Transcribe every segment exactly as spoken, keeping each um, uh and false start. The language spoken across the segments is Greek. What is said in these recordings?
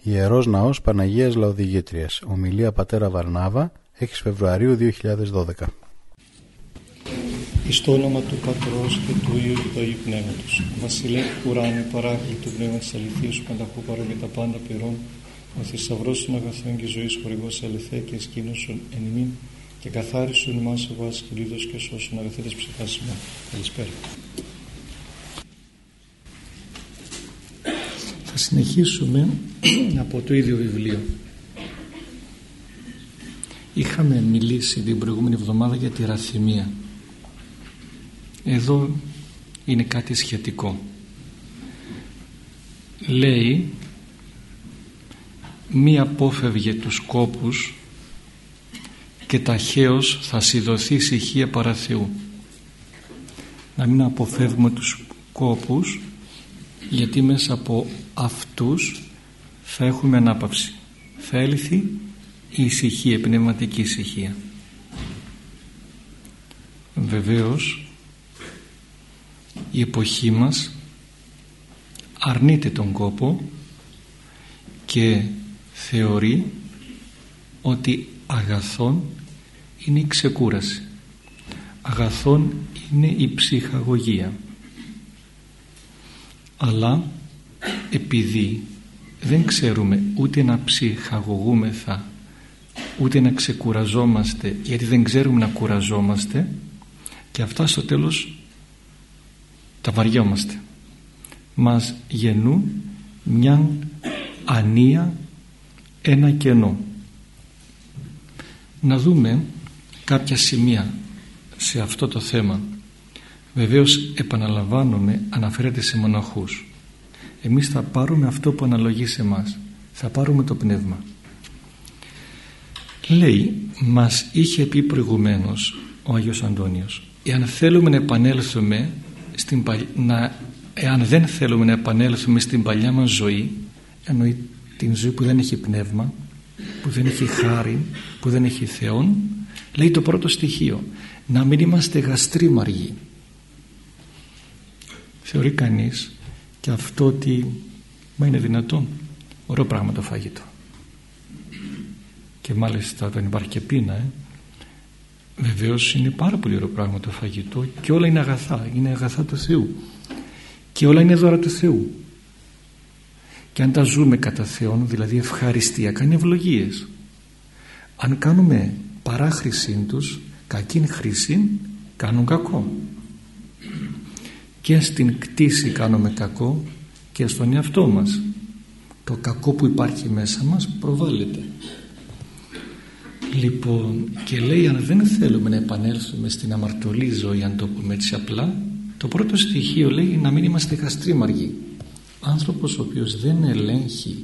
Ιερός Ναός Παναγίας Λαοδηγήτριας. Ομιλία πατέρα Βαρνάβα, έξι Φεβρουαρίου δύο χιλιάδες δώδεκα. Εις το όνομα του Πατρός και του Υιού και του Αγίου Πνεύματος. Βασιλέ ουράνιε, παράκλητο πνεύμα της αληθείας σου, πανταχού παρών και τα πάντα πληρών, ο θησαυρός των αγαθών και ζωής χορηγός ελευθέ και εσκήνωσον εν ημίν και καθάρισον εμάς ο βάσης και λίδος και σώσον αγαθέτες ψυχάς ημών. Καλησπέρα. Θα συνεχίσουμε από το ίδιο βιβλίο. Είχαμε μιλήσει την προηγούμενη εβδομάδα για τη ραθυμία. Εδώ είναι κάτι σχετικό. Λέει, μη απόφευγε τους κόπους και ταχαίως θα σοι δοθεί ησυχία παρά Θεού. Να μην αποφεύγουμε τους κόπους, γιατί μέσα από αυτούς θα έχουμε ανάπαυση. Θα έλθει η ησυχία, η πνευματική ησυχία. Βεβαίως η εποχή μας αρνείται τον κόπο και θεωρεί ότι αγαθόν είναι η ξεκούραση, αγαθόν είναι η ψυχαγωγία. Αλλά επειδή δεν ξέρουμε ούτε να ψυχαγωγούμεθα ούτε να ξεκουραζόμαστε, γιατί δεν ξέρουμε να κουραζόμαστε, και αυτά στο τέλος τα βαριόμαστε. Μας γεννούν μια ανία, ένα κενό. Να δούμε κάποια σημεία σε αυτό το θέμα. Βεβαίως, επαναλαμβάνομαι, αναφέρεται σε μοναχούς. Εμείς θα πάρουμε αυτό που αναλογεί σε εμάς. Θα πάρουμε το πνεύμα. Λέει, μας είχε πει προηγουμένως ο Άγιος Αντώνιος, εάν θέλουμε να επανέλθουμε στην παλ... να... εάν δεν θέλουμε να επανέλθουμε στην παλιά μας ζωή, εννοεί την ζωή που δεν έχει πνεύμα, που δεν έχει χάρη, που δεν έχει Θεόν, λέει το πρώτο στοιχείο, να μην είμαστε γαστρίμαργοι. Θεωρεί κανείς και αυτό ότι μα είναι δυνατόν, ωραίο πράγμα το φαγητό, και μάλιστα δεν υπάρχει και πείνα, ε. Βεβαίως είναι πάρα πολύ ωραίο πράγμα το φαγητό και όλα είναι αγαθά, είναι αγαθά του Θεού και όλα είναι δώρα του Θεού, και αν τα ζούμε κατά Θεόν, δηλαδή ευχαριστία, είναι ευλογίες. Αν κάνουμε παράχρησή τους, κακήν χρήση, κάνουν κακό, και στην κτήση κάνουμε κακό και στον εαυτό μας. Το κακό που υπάρχει μέσα μας προβάλλεται. Λοιπόν, και λέει, αν δεν θέλουμε να επανέλθουμε στην αμαρτωλή ζωή, αν το πούμε έτσι απλά, το πρώτο στοιχείο λέει να μην είμαστε γαστρίμαργοι. Άνθρωπος ο οποίος δεν ελέγχει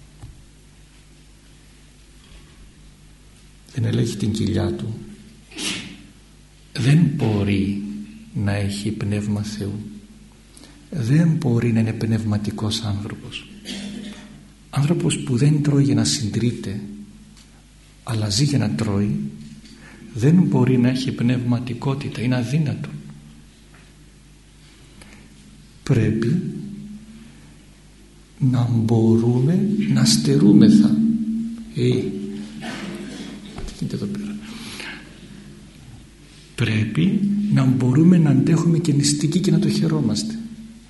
δεν ελέγχει την κοιλιά του, δεν μπορεί να έχει πνεύμα Θεού, δεν μπορεί να είναι πνευματικός άνθρωπος. Άνθρωπος που δεν τρώει για να συντρείται, αλλά ζει για να τρώει, δεν μπορεί να έχει πνευματικότητα, είναι αδύνατο. Πρέπει να μπορούμε να στερούμεθα. Ε, τι γίνεται εδώ πέρα. Πρέπει να μπορούμε να αντέχουμε και νηστική και να το χαιρόμαστε.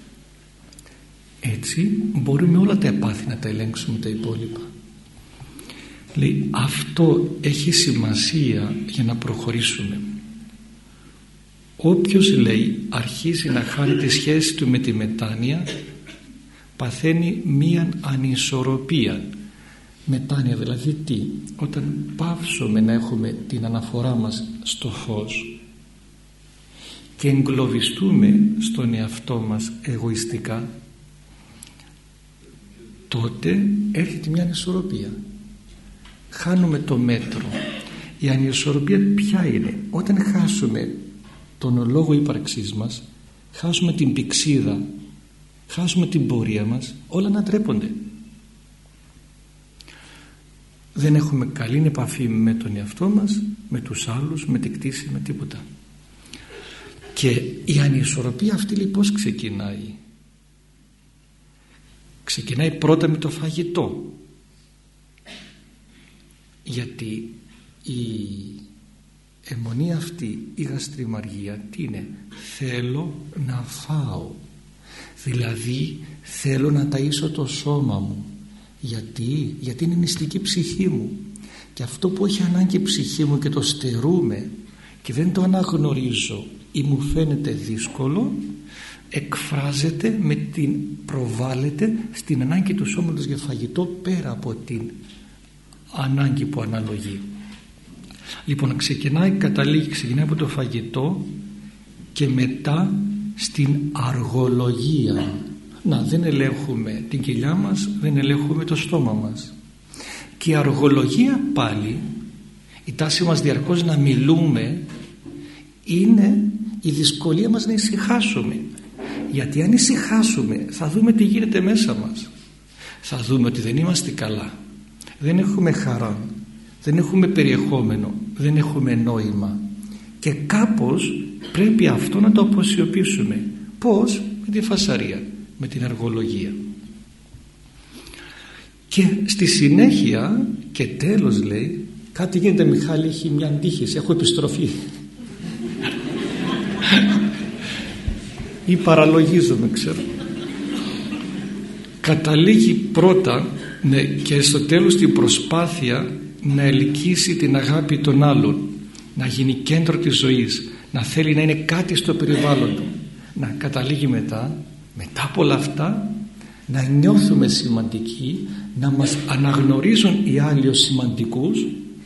Έτσι μπορούμε όλα τα επάθη να τα ελέγξουμε τα υπόλοιπα. Λέει, αυτό έχει σημασία για να προχωρήσουμε. Όποιος, λέει, αρχίζει να χάνει τη σχέση του με τη μετάνοια, παθαίνει μία ανισορροπία. Μετάνοια δηλαδή τι? Όταν πάυσουμε να έχουμε την αναφορά μας στο φως και εγκλωβιστούμε στον εαυτό μας εγωιστικά, τότε έρχεται μια ανισορροπία. Χάνουμε το μέτρο. Η ανισορροπία ποια είναι? Όταν χάσουμε τον λόγο ύπαρξής μας, χάσουμε την πηξίδα, χάσουμε την πορεία μας, όλα ανατρέπονται. Δεν έχουμε καλή επαφή με τον εαυτό μας, με τους άλλους, με την κτήση, με τίποτα. Και η ανισορροπία αυτή λοιπόν ξεκινάει. Ξεκινάει πρώτα με το φαγητό. Γιατί η αιμονή αυτή, η γαστριμαργία, τι είναι? Θέλω να φάω, δηλαδή θέλω να ταΐσω το σώμα μου. Γιατί? Γιατί είναι νηστική ψυχή μου, και αυτό που έχει ανάγκη η ψυχή μου και το στερούμε και δεν το αναγνωρίζω ή μου φαίνεται δύσκολο, εκφράζεται με την, προβάλλεται στην ανάγκη του σώματος για φαγητό, πέρα από την ανάγκη που αναλογεί. Λοιπόν, ξεκινάει, καταλήγει, ξεκινάει από το φαγητό και μετά στην αργολογία. Να, δεν ελέγχουμε την κοιλιά μας, δεν ελέγχουμε το στόμα μας. Και η αργολογία πάλι, η τάση μας διαρκώς να μιλούμε, είναι η δυσκολία μας να ησυχάσουμε. Γιατί αν ησυχάσουμε θα δούμε τι γίνεται μέσα μας. Θα δούμε ότι δεν είμαστε καλά, δεν έχουμε χαρά, δεν έχουμε περιεχόμενο, δεν έχουμε νόημα, και κάπως πρέπει αυτό να το αποσιωπήσουμε. Πώς? Με τη φασαρία, με την αργολογία. Και στη συνέχεια και τέλος λέει, κάτι γίνεται Μιχάλη, έχει μια αντίχηση, έχω επιστροφή ή παραλογίζομαι, ξέρω. Καταλήγει πρώτα, ναι, και στο τέλος την προσπάθεια να ελκύσει την αγάπη των άλλων, να γίνει κέντρο της ζωής, να θέλει να είναι κάτι στο περιβάλλον του. Να καταλήγει μετά, μετά από όλα αυτά, να νιώθουμε σημαντικοί, να μας αναγνωρίζουν οι άλλοι ως σημαντικούς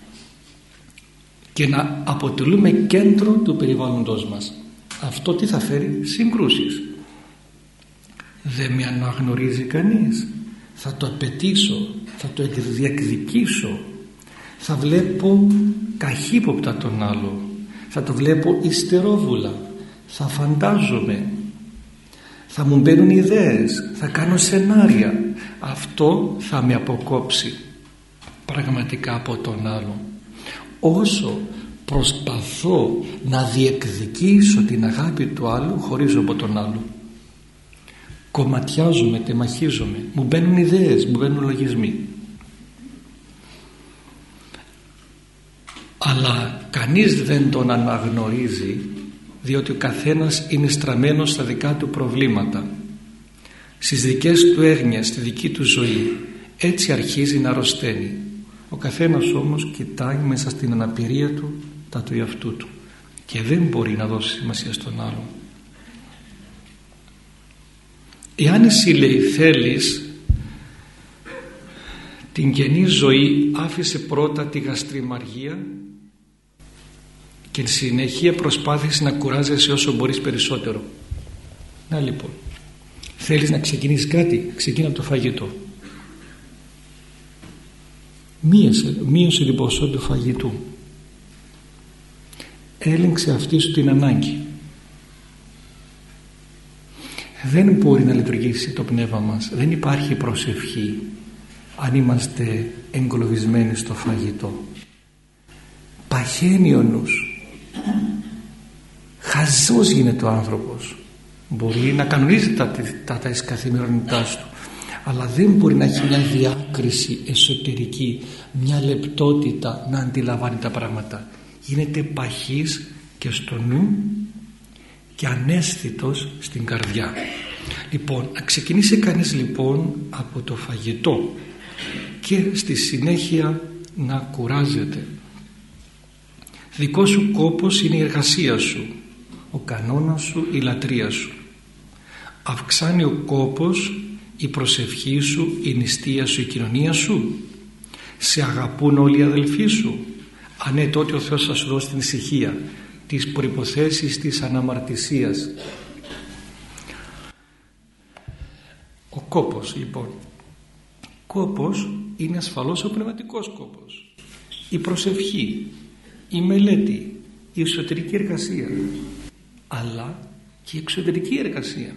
και να αποτελούμε κέντρο του περιβάλλοντος μας. Αυτό τι θα φέρει? Συγκρούσεις. Δεν με αναγνωρίζει κανείς, θα το απαιτήσω, θα το διεκδικήσω, θα βλέπω καχύποπτα τον άλλο, θα το βλέπω υστερόβουλα, θα φαντάζομαι, θα μου μπαίνουν ιδέες, θα κάνω σενάρια. Αυτό θα με αποκόψει πραγματικά από τον άλλο. Όσο προσπαθώ να διεκδικήσω την αγάπη του άλλου, χωρίζω από τον άλλο. Κομματιάζομαι, τεμαχίζομαι, μου μπαίνουν ιδέες, μου μπαίνουν λογισμοί. Αλλά κανείς δεν τον αναγνωρίζει, διότι ο καθένας είναι στραμμένος στα δικά του προβλήματα, στις δικές του έγνοιες, στη δική του ζωή. Έτσι αρχίζει να αρρωσταίνει. Ο καθένας όμως κοιτάει μέσα στην αναπηρία του τα του εαυτού του και δεν μπορεί να δώσει σημασία στον άλλο. Εάν εσύ, λέει, θέλεις την καινή ζωή, άφησε πρώτα τη γαστριμαργία και συνεχεία προσπάθησε να κουράζεσαι όσο μπορείς περισσότερο. Να λοιπόν, θέλεις να ξεκινήσεις κάτι, ξεκίνα από το φαγητό. Μείωσε, μείωσε την ποσότητα του φαγητού. Έλεγξε αυτή σου την ανάγκη. Δεν μπορεί να λειτουργήσει το πνεύμα μας, δεν υπάρχει προσευχή αν είμαστε εγκλωβισμένοι στο φαγητό. Παχαίνει ο νους, χαζός γίνεται ο άνθρωπος. Μπορεί να κανονίζει τα, τα, τα καθημερινότητάς του, αλλά δεν μπορεί να έχει μια διάκριση εσωτερική, μια λεπτότητα να αντιλαμβάνει τα πράγματα. Γίνεται παχής και στο νου και αναίσθητος στην καρδιά. Λοιπόν, να ξεκινήσει κανείς λοιπόν από το φαγητό και στη συνέχεια να κουράζεται. Δικό σου κόπος είναι η εργασία σου, ο κανόνας σου η λατρεία σου. Αυξάνει ο κόπος η προσευχή σου, η νηστεία σου, η κοινωνία σου. Σε αγαπούν όλοι οι αδελφοί σου? Αν ναι, τότε ο Θεός θα σου δώσει την ησυχία, τις προϋποθέσεις της αναμαρτησίας. Ο κόπος λοιπόν, κόπος είναι ασφαλώς ο πνευματικός κόπος, η προσευχή, η μελέτη, η εσωτερική εργασία, αλλά και η εξωτερική εργασία.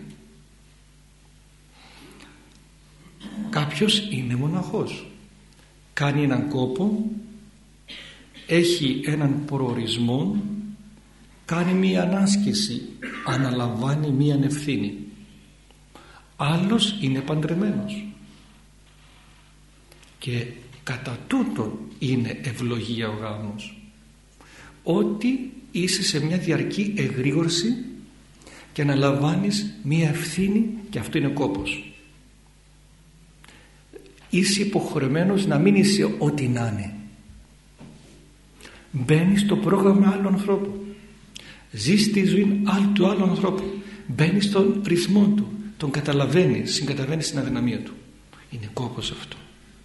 Κάποιος είναι μοναχός, κάνει έναν κόπο, έχει έναν προορισμό, κάνει μία ανάσκηση, αναλαμβάνει μία ευθύνη. Άλλος είναι παντρεμένος και Κατά τούτο είναι ευλογία ο γάμος. Ότι είσαι σε μια διαρκή εγρήγορση και αναλαμβάνεις μια ευθύνη, και αυτό είναι κόπος. Είσαι υποχρεωμένος να μην είσαι ό,τι να είναι. Μπαίνεις στο πρόγραμμα άλλου ανθρώπου. Ζεις τη ζωή του άλλου ανθρώπου. Μπαίνεις στον ρυθμό του. Τον καταλαβαίνεις, συγκαταβαίνεις την αδυναμία του. Είναι κόπος αυτό.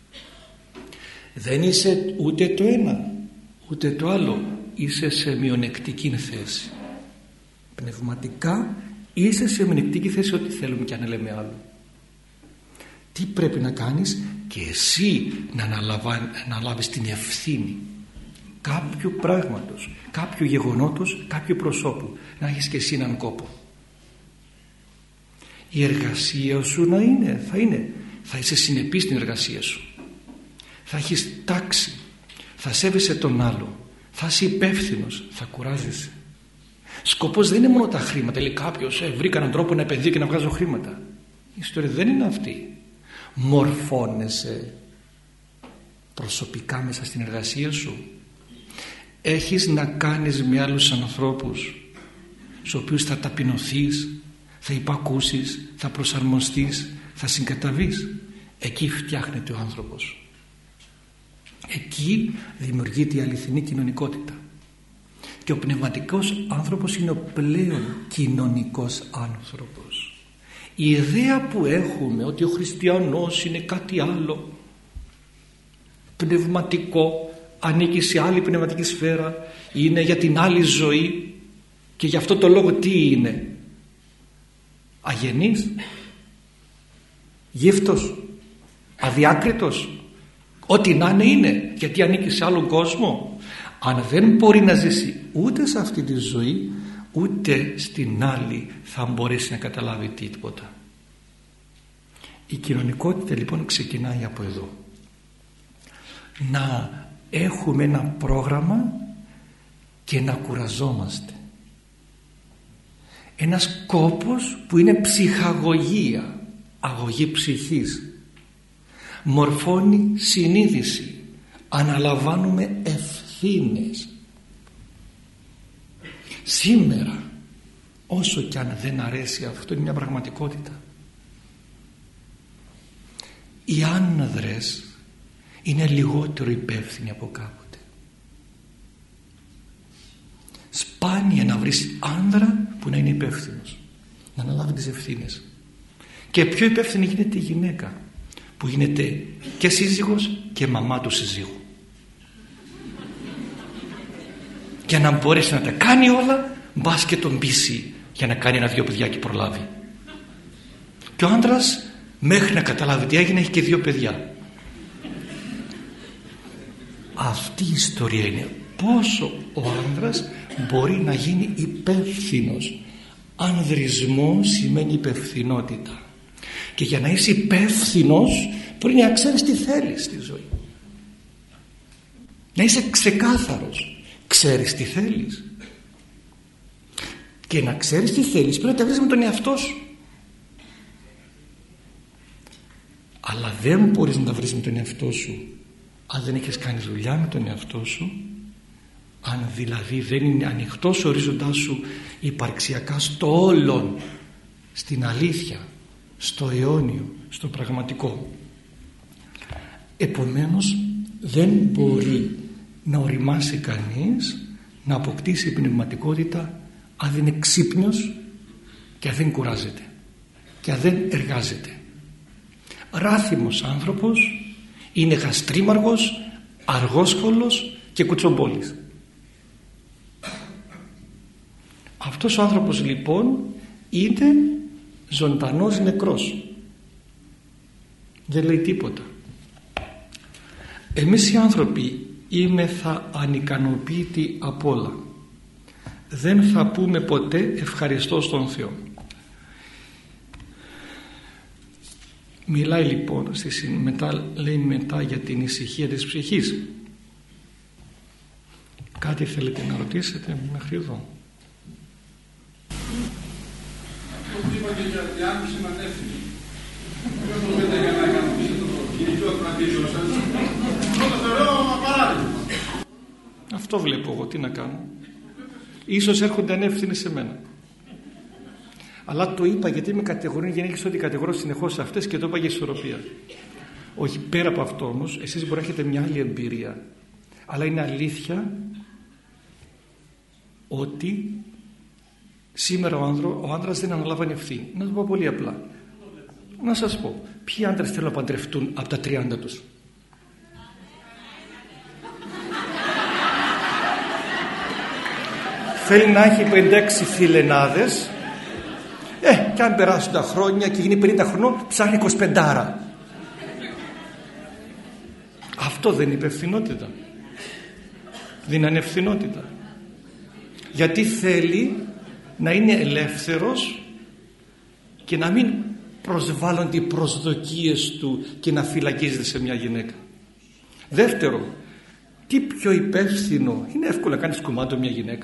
Δεν είσαι ούτε το ένα ούτε το άλλο. Είσαι σε μειονεκτική θέση. Πνευματικά είσαι σε μειονεκτική θέση, ό,τι θέλουμε και αν λέμε άλλο. Τι πρέπει να κάνεις? Και εσύ να αναλάβεις την ευθύνη κάποιου πράγματος, κάποιου γεγονότος, κάποιου προσώπου. Να έχεις και εσύ έναν κόπο. Η εργασία σου να είναι, θα είναι, θα είσαι συνεπής στην εργασία σου. Θα έχεις τάξη, θα σέβεσαι τον άλλο, θα είσαι υπεύθυνος, θα κουράζεσαι. Σκοπός δεν είναι μόνο τα χρήματα. Λέει κάποιος, ε, βρήκα έναν τρόπο να επενδύω και να βγάζω χρήματα. Η ιστορία δεν είναι αυτή. Μορφώνεσαι προσωπικά μέσα στην εργασία σου. Έχεις να κάνεις με άλλους ανθρώπους, στους οποίους θα ταπεινωθείς, θα υπακούσεις, θα προσαρμοστείς, θα συγκαταβείς. Εκεί φτιάχνεται ο άνθρωπος. Εκεί δημιουργείται η αληθινή κοινωνικότητα. Και ο πνευματικός άνθρωπος είναι ο πλέον κοινωνικός άνθρωπος. Η ιδέα που έχουμε ότι ο χριστιανός είναι κάτι άλλο, πνευματικό, ανήκει σε άλλη πνευματική σφαίρα, είναι για την άλλη ζωή, και γι' αυτό το λόγο τι είναι? Αγενής, γύφτος, αδιάκριτος, ό,τι να είναι είναι, γιατί ανήκει σε άλλον κόσμο. Αν δεν μπορεί να ζήσει ούτε σε αυτή τη ζωή ούτε στην άλλη, θα μπορέσει να καταλάβει τίποτα. Η κοινωνικότητα λοιπόν ξεκινάει από εδώ. Να έχουμε ένα πρόγραμμα και να κουραζόμαστε. Ένας κόπος που είναι ψυχαγωγία, αγωγή ψυχής. Μορφώνει συνείδηση. Αναλαμβάνουμε ευθύνες. Σήμερα, όσο κι αν δεν αρέσει, αυτό είναι μια πραγματικότητα. Οι άνδρες είναι λιγότερο υπεύθυνοι από κάποτε. Σπάνια να βρεις άνδρα που να είναι υπεύθυνος, να αναλάβει τις ευθύνες. Και πιο υπεύθυνη γίνεται η γυναίκα, που γίνεται και σύζυγος και μαμά του συζύγου. Για να μπορέσει να τα κάνει όλα, μπας και τον πείσει για να κάνει ένα-δυο παιδιά και προλάβει. Και ο άντρας μέχρι να καταλάβει τι έγινε έχει και δύο παιδιά. Αυτή η ιστορία είναι πόσο ο άντρας μπορεί να γίνει υπεύθυνος. Ανδρισμό σημαίνει υπευθυνότητα. Και για να είσαι υπεύθυνος πρέπει να ξέρεις τι θέλεις στη ζωή. Να είσαι ξεκάθαρος. Ξέρεις τι θέλεις. Και να ξέρεις τι θέλεις πρέπει να τα βρεις με τον εαυτό σου. Αλλά δεν μπορείς να τα βρεις με τον εαυτό σου αν δεν έχεις κάνει δουλειά με τον εαυτό σου, αν δηλαδή δεν είναι ανοιχτός ο ορίζοντάς σου υπαρξιακά στο όλον, στην αλήθεια, στο αιώνιο, στο πραγματικό. Επομένως δεν μπορεί να οριμάσει κανείς, να αποκτήσει πνευματικότητα αν δεν είναι ξύπνιος και αν δεν κουράζεται και αν δεν εργάζεται. Ράθιμος άνθρωπος είναι γαστρίμαργος, αργόσχολος και κουτσομπόλης. Αυτός ο άνθρωπος λοιπόν είναι ζωντανός νεκρός. Δεν λέει τίποτα. Εμείς οι άνθρωποι είμεθα ανικανοποίητοι απ' όλα. Δεν θα πούμε ποτέ ευχαριστώ στον Θεό. Μιλάει λοιπόν μετά, λέει μετά για την ησυχία της ψυχής. Κάτι θέλετε να ρωτήσετε μέχρι εδώ? Αυτό που είπατε για διάμεση ανεύθυνη. Ποιος το λέτε για να ικανοποιήσει το κινητό κρατήριο σας? θεωρώ απαράδεκτο. Αυτό βλέπω εγώ, τι να κάνω. Ίσως έρχονται ανεύθυνοι σε μένα. Αλλά το είπα γιατί με κατηγορούν γυναίκες ότι κατηγορώ συνεχώς αυτές και το είπα για ισορροπία. Όχι, πέρα από αυτό όμως, εσείς μπορεί να έχετε μια άλλη εμπειρία. Αλλά είναι αλήθεια ότι σήμερα ο, άνδρο, ο άντρας δεν αναλάβανε ευθύνη. Να το πω πολύ απλά. Να σας πω, ποιοι άντρες θέλουν να παντρευτούν από τα τριάντα τους? Θέλει να έχει πενήντα έξι φιλενάδες. Ε, και αν περάσουν τα χρόνια και γίνει πενήντα χρονών, ψάχνει είκοσι πέντε. Αυτό δεν είναι υπευθυνότητα. Δεν είναι ανευθυνότητα. Γιατί θέλει να είναι ελεύθερος και να μην προσβάλλονται οι προσδοκίες του και να φυλακίζεται σε μια γυναίκα. Δεύτερο, τι πιο υπεύθυνο? Είναι εύκολο να κάνεις κουμάντο μια γυναίκα,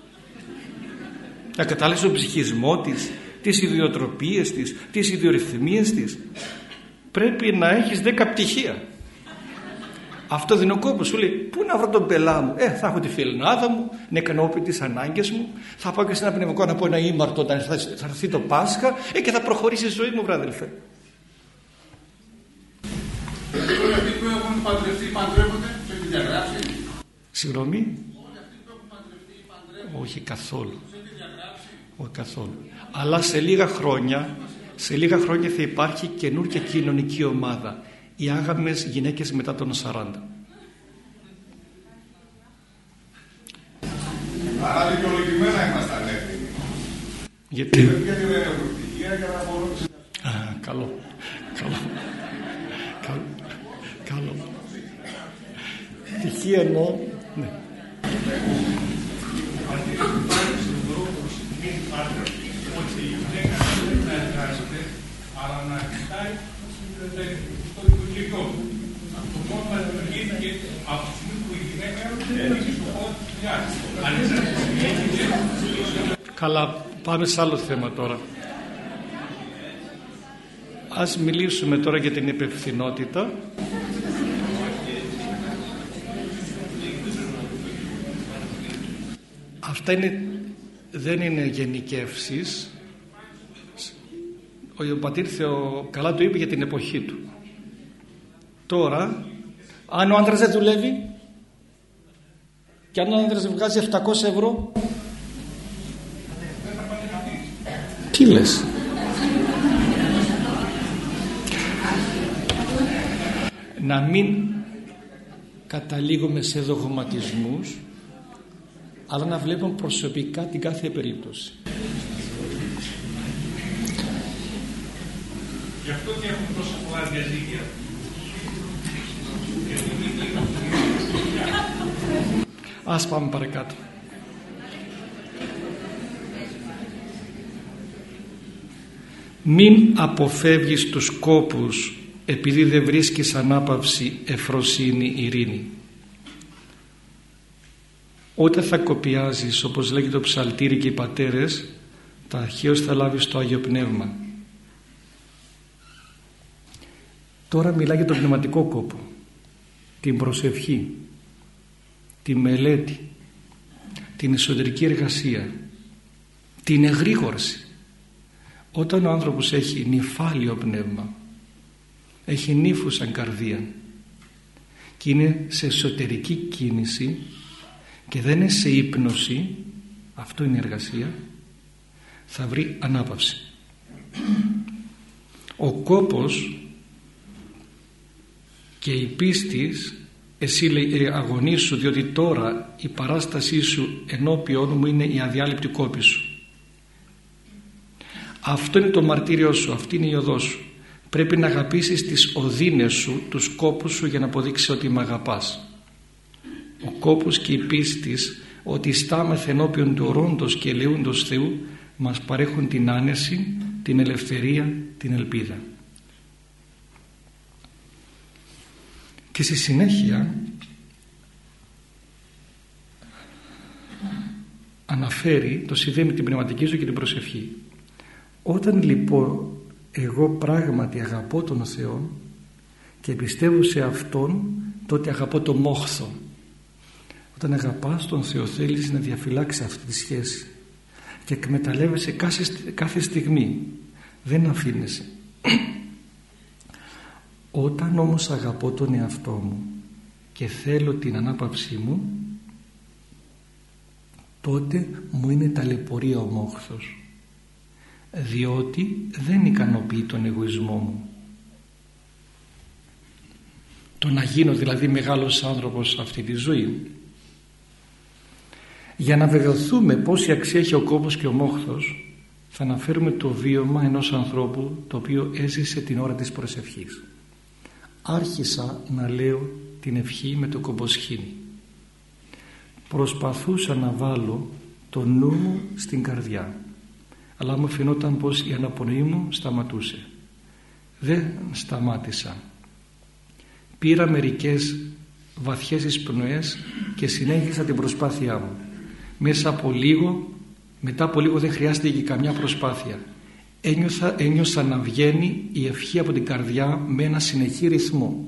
να καταλάβεις τον ψυχισμό της, τις ιδιοτροπίες της, τις ιδιορυθμίες της. Πρέπει να έχεις δέκα πτυχία. Αυτό δεν είναι ο κόπος. Σου λέει, πού να βρω τον πελά μου? Ε, θα έχω τη φιλενάδα μου, να ικανοποιώ τις ανάγκες μου, θα πάω και σε ένα πνευματικό να πω ένα ήμαρτο όταν θα, θα έρθει το Πάσχα, ε, και θα προχωρήσει η ζωή μου, βρε αδελφέ. Όλοι αυτοί που έχουν παντρευτεί παντρεύονται, το έχει διαγράψει? Συγγνώμη. Όλοι αυτοί που έχουν παντρευτεί παντρεύονται. Όχι καθόλου. Όχι καθόλου. Αλλά σε λίγα χρόνια, σε λίγα χρόνια θα υπάρχει καινούργια κοινωνική ομάδα. Οι άγαμες γυναίκες μετά των σαράντα. Άρα δικαιολογημένα ήμασταν έτοιμοι. Γιατί? Γιατί δεν έχουν πτυχία για να μπορούν. Α, καλό. Καλό. Καλό. Καλό. Πτυχία εννοώ. Ναι. Ότι η γυναίκα δεν να εργάζεται, αλλά να κοιτάει στο λειτουργικό. Αυτό μόνο να δημιουργήθηκε από τη στιγμή που η γυναίκα έχει στο χώρο της δουλειάς. Καλά, πάμε σε άλλο θέμα τώρα. Ας μιλήσουμε τώρα για την υπευθυνότητα. Αυτά είναι, δεν είναι γενικεύσεις. Ο πατήρ Θεό καλά το είπε για την εποχή του. Τώρα, αν ο άντρας δεν δουλεύει και αν ο άντρας βγάζει επτακόσια ευρώ, τι λες? Να μην καταλήγουμε σε δογματισμούς, αλλά να βλέπουμε προσωπικά την κάθε περίπτωση. Γι' αυτό και έχουν τόσα πολλά διαζύγια. Ας πάμε παρακάτω. Μην αποφεύγεις τους κόπους επειδή δεν βρίσκεις ανάπαυση, ευφροσύνη, ειρήνη. Όταν θα κοπιάζεις, όπως λέγει το ψαλτήρι και οι πατέρες, τα αρχαίως θα λάβεις το Άγιο Πνεύμα. Τώρα μιλάει για τον πνευματικό κόπο, την προσευχή, τη μελέτη, την εσωτερική εργασία, την εγρήγορση. Όταν ο άνθρωπος έχει νυφάλιο πνεύμα, έχει νύφους σαν καρδία και είναι σε εσωτερική κίνηση και δεν είναι σε ύπνωση, αυτό είναι εργασία, θα βρει ανάπαυση. Ο κόπος και η πίστης, εσύ λέει, αγωνίσου, διότι τώρα η παράστασή σου ενώπιον μου είναι η αδιάλειπτη κόπη σου. Αυτό είναι το μαρτύριό σου, αυτή είναι η οδός σου. Πρέπει να αγαπήσεις τις οδύνες σου, τους κόπους σου, για να αποδείξεις ότι με αγαπάς. Ο κόπος και η πίστης ότι στάμεθ ενώπιον του ορώντος και ελεούντος Θεού μας παρέχουν την άνεση, την ελευθερία, την ελπίδα. Και στη συνέχεια αναφέρει το συνδέει με την πνευματική ζωή και την προσευχή. Όταν λοιπόν εγώ πράγματι αγαπώ τον Θεό και πιστεύω σε Αυτόν, τότε αγαπώ το μόχθο. Όταν αγαπάς τον Θεό θέλεις να διαφυλάξεις αυτή τη σχέση και εκμεταλλεύεσαι κάθε, κάθε στιγμή, δεν αφήνεσαι. Όταν όμως αγαπώ τον εαυτό μου και θέλω την ανάπαυσή μου, τότε μου είναι ταλαιπωρία ο μόχθος, διότι δεν ικανοποιεί τον εγωισμό μου. Το να γίνω δηλαδή μεγάλος άνθρωπος σε αυτή τη ζωή. Για να βεβαιωθούμε πόση αξία έχει ο κόπος και ο μόχθος, θα αναφέρουμε το βίωμα ενός ανθρώπου το οποίο έζησε την ώρα της προσευχής. Άρχισα να λέω την ευχή με το κομποσχήνι. Προσπαθούσα να βάλω το νου μου στην καρδιά, αλλά μου φαινόταν πως η αναπνοή μου σταματούσε. Δεν σταμάτησα. Πήρα μερικές βαθιές εισπνοές και συνέχισα την προσπάθειά μου. Μέσα από λίγο, μετά από λίγο δεν χρειάστηκε καμιά προσπάθεια. Ένιωσα, ένιωσα να βγαίνει η ευχή από την καρδιά με ένα συνεχή ρυθμό.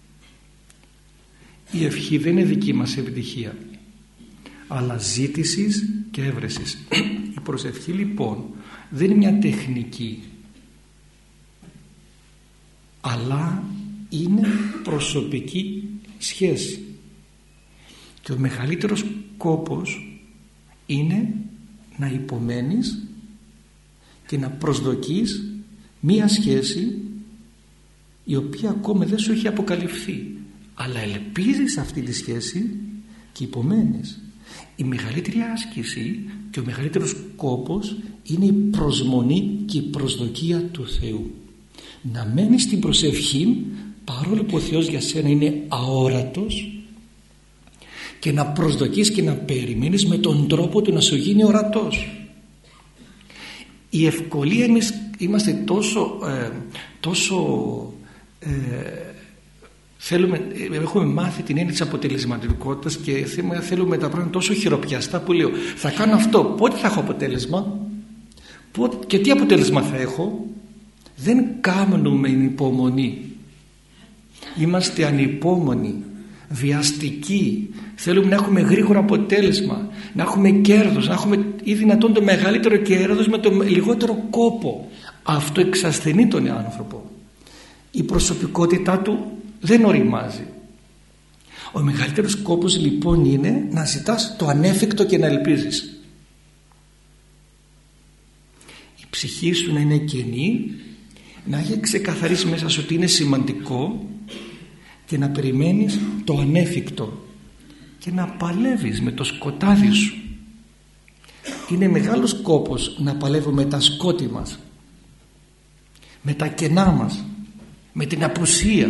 Η ευχή δεν είναι δική μας επιτυχία, αλλά ζήτησης και έβρεσης. Η προσευχή λοιπόν δεν είναι μια τεχνική, αλλά είναι προσωπική σχέση. Και ο μεγαλύτερος κόπος είναι να υπομένεις και να προσδοκείς μία σχέση η οποία ακόμα δεν σου έχει αποκαλυφθεί, αλλά ελπίζεις αυτή τη σχέση και υπομένεις. Η μεγαλύτερη άσκηση και ο μεγαλύτερος κόπος είναι η προσμονή και η προσδοκία του Θεού. Να μένεις στην προσευχή παρόλο που ο Θεός για σένα είναι αόρατος, και να προσδοκείς και να περιμένεις με τον τρόπο του να σου γίνει ορατός. Η ευκολία, εμείς είμαστε τόσο, ε, τόσο ε, θέλουμε, έχουμε μάθει την έννοια της αποτελεσματικότητας και θέλουμε τα πράγματα τόσο χειροπιαστά που λέω θα κάνω αυτό, πότε θα έχω αποτέλεσμα, πότε, και τι αποτέλεσμα θα έχω. Δεν κάνουμε υπομονή, είμαστε ανυπόμονοι, βιαστικοί, θέλουμε να έχουμε γρήγορο αποτέλεσμα, να έχουμε κέρδος, να έχουμε ή δυνατόν το μεγαλύτερο κέρδος με το λιγότερο κόπο. Αυτό εξασθενεί τον άνθρωπο. Η προσωπικότητά του δεν οριμάζει. Ο μεγαλύτερος κόπος λοιπόν είναι να ζητάς το ανέφικτο και να ελπίζεις. Η ψυχή σου να είναι κενή, να έχει ξεκαθαρίσει μέσα σου ότι είναι σημαντικό και να περιμένεις το ανέφικτο και να παλεύεις με το σκοτάδι σου. Είναι μεγάλος κόπος να παλεύουμε με τα σκότη μας, με τα κενά μας, με την απουσία,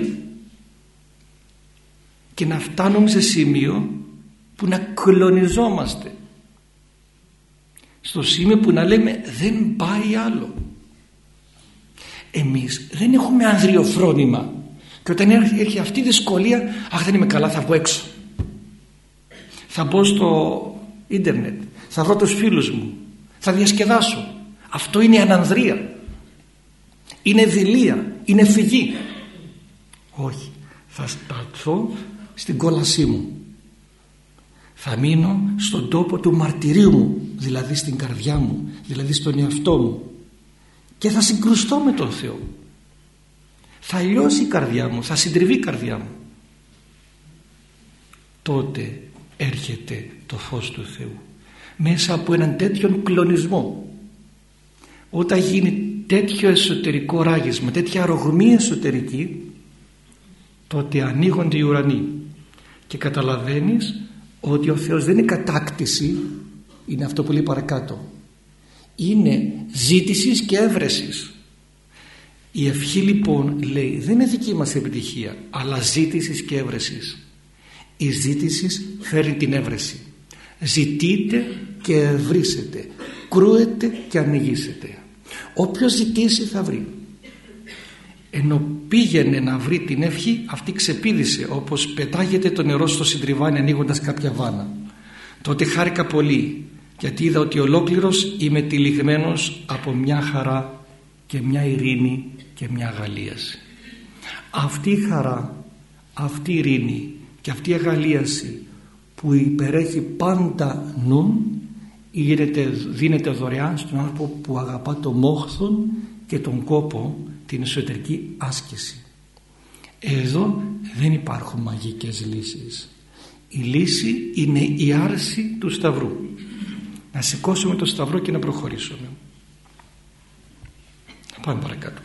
και να φτάνουμε σε σημείο που να κλονιζόμαστε, στο σημείο που να λέμε δεν πάει άλλο. Εμείς δεν έχουμε ανδριοφρόνημα και όταν έρχεται αυτή η δυσκολία, αχ δεν είμαι καλά, θα βγω έξω, θα μπω στο ίντερνετ, θα βρω τους φίλους μου, θα διασκεδάσω. Αυτό είναι ανανδρία, είναι δειλία, είναι φυγή. Όχι, θα σταθώ στην κόλασή μου, θα μείνω στον τόπο του μαρτυρίου μου, δηλαδή στην καρδιά μου, δηλαδή στον εαυτό μου, και θα συγκρουστώ με τον Θεό. Θα λιώσει η καρδιά μου, θα συντριβεί η καρδιά μου. Τότε έρχεται το φως του Θεού μέσα από έναν τέτοιον κλονισμό. Όταν γίνει τέτοιο εσωτερικό ράγισμα, τέτοια αρρωγμή εσωτερική, τότε ανοίγονται οι ουρανοί και καταλαβαίνεις ότι ο Θεός δεν είναι κατάκτηση, είναι αυτό που λέει παρακάτω, είναι ζήτησης και έβρεσης. Η ευχή λοιπόν, λέει, δεν είναι δική μας επιτυχία, αλλά ζήτησης και έβρεσης. Η ζήτηση φέρνει την έβρεση. Ζητείτε και ευρύσετε, κρούετε και ανοιγήσετε. Όποιος ζητήσει θα βρει. Ενώ πήγαινε να βρει την ευχή, αυτή ξεπήδησε, όπως πετάγεται το νερό στο συντριβάνι ανοίγοντας κάποια βάνα. Τότε χάρηκα πολύ, γιατί είδα ότι ολόκληρος είμαι τυλιγμένος από μια χαρά και μια ειρήνη και μια αγαλίαση. Αυτή η χαρά, αυτή η ειρήνη Και αυτή η αγαλίαση που υπερέχει πάντα νουν γίνεται, δίνεται δωρεάν στον άνθρωπο που αγαπά το μόχθον και τον κόπο, την εσωτερική άσκηση. Εδώ δεν υπάρχουν μαγικές λύσεις. Η λύση είναι η άρση του σταυρού. Να σηκώσουμε το σταυρό και να προχωρήσουμε. Πάμε παρακάτω.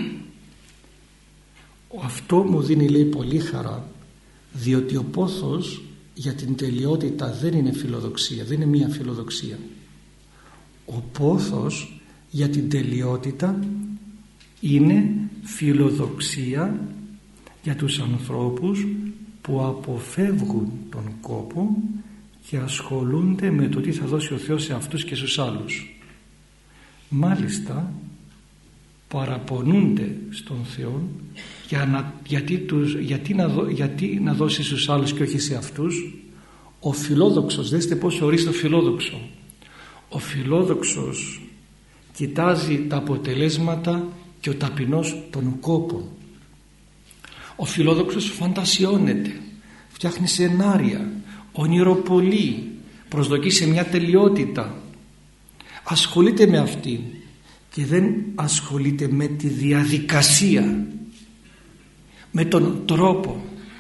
Αυτό μου δίνει, λέει, πολύ χαρά, διότι ο πόθος για την τελειότητα δεν είναι φιλοδοξία, δεν είναι μία φιλοδοξία. Ο πόθος για την τελειότητα είναι φιλοδοξία για τους ανθρώπους που αποφεύγουν τον κόπο και ασχολούνται με το τι θα δώσει ο Θεός σε αυτούς και στους άλλους. Μάλιστα παραπονούνται στον Θεό για να, γιατί, τους, γιατί, να, γιατί να δώσει στους άλλους και όχι σε αυτούς. Ο φιλόδοξος, δέστε πώς ορίζει το φιλόδοξο. Ο φιλόδοξος κοιτάζει τα αποτελέσματα και ο ταπεινός των κόπων. Ο φιλόδοξος φαντασιώνεται, φτιάχνει σενάρια, ονειροπολεί, προσδοκεί σε μια τελειότητα, ασχολείται με αυτήν και δεν ασχολείται με τη διαδικασία, με τον τρόπο.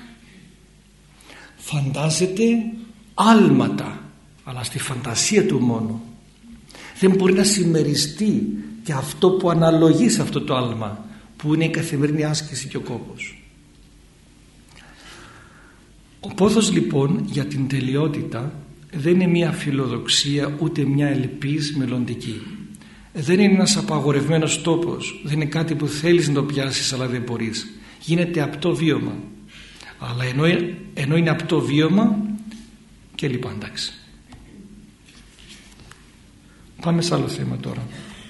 Φαντάζεται άλματα, αλλά στη φαντασία του μόνο. Δεν μπορεί να συμμεριστεί και αυτό που αναλογεί σε αυτό το άλμα, που είναι η καθημερινή άσκηση και ο κόπος. Ο πόθος λοιπόν για την τελειότητα δεν είναι μια φιλοδοξία ούτε μια ελπίς μελλοντική. Δεν είναι ένας απαγορευμένος τόπος, δεν είναι κάτι που θέλεις να το πιάσεις αλλά δεν μπορείς. Γίνεται απτό βίωμα. Αλλά ενώ, ενώ είναι απτό βίωμα και λοιπά, εντάξει. Πάμε σε άλλο θέμα τώρα.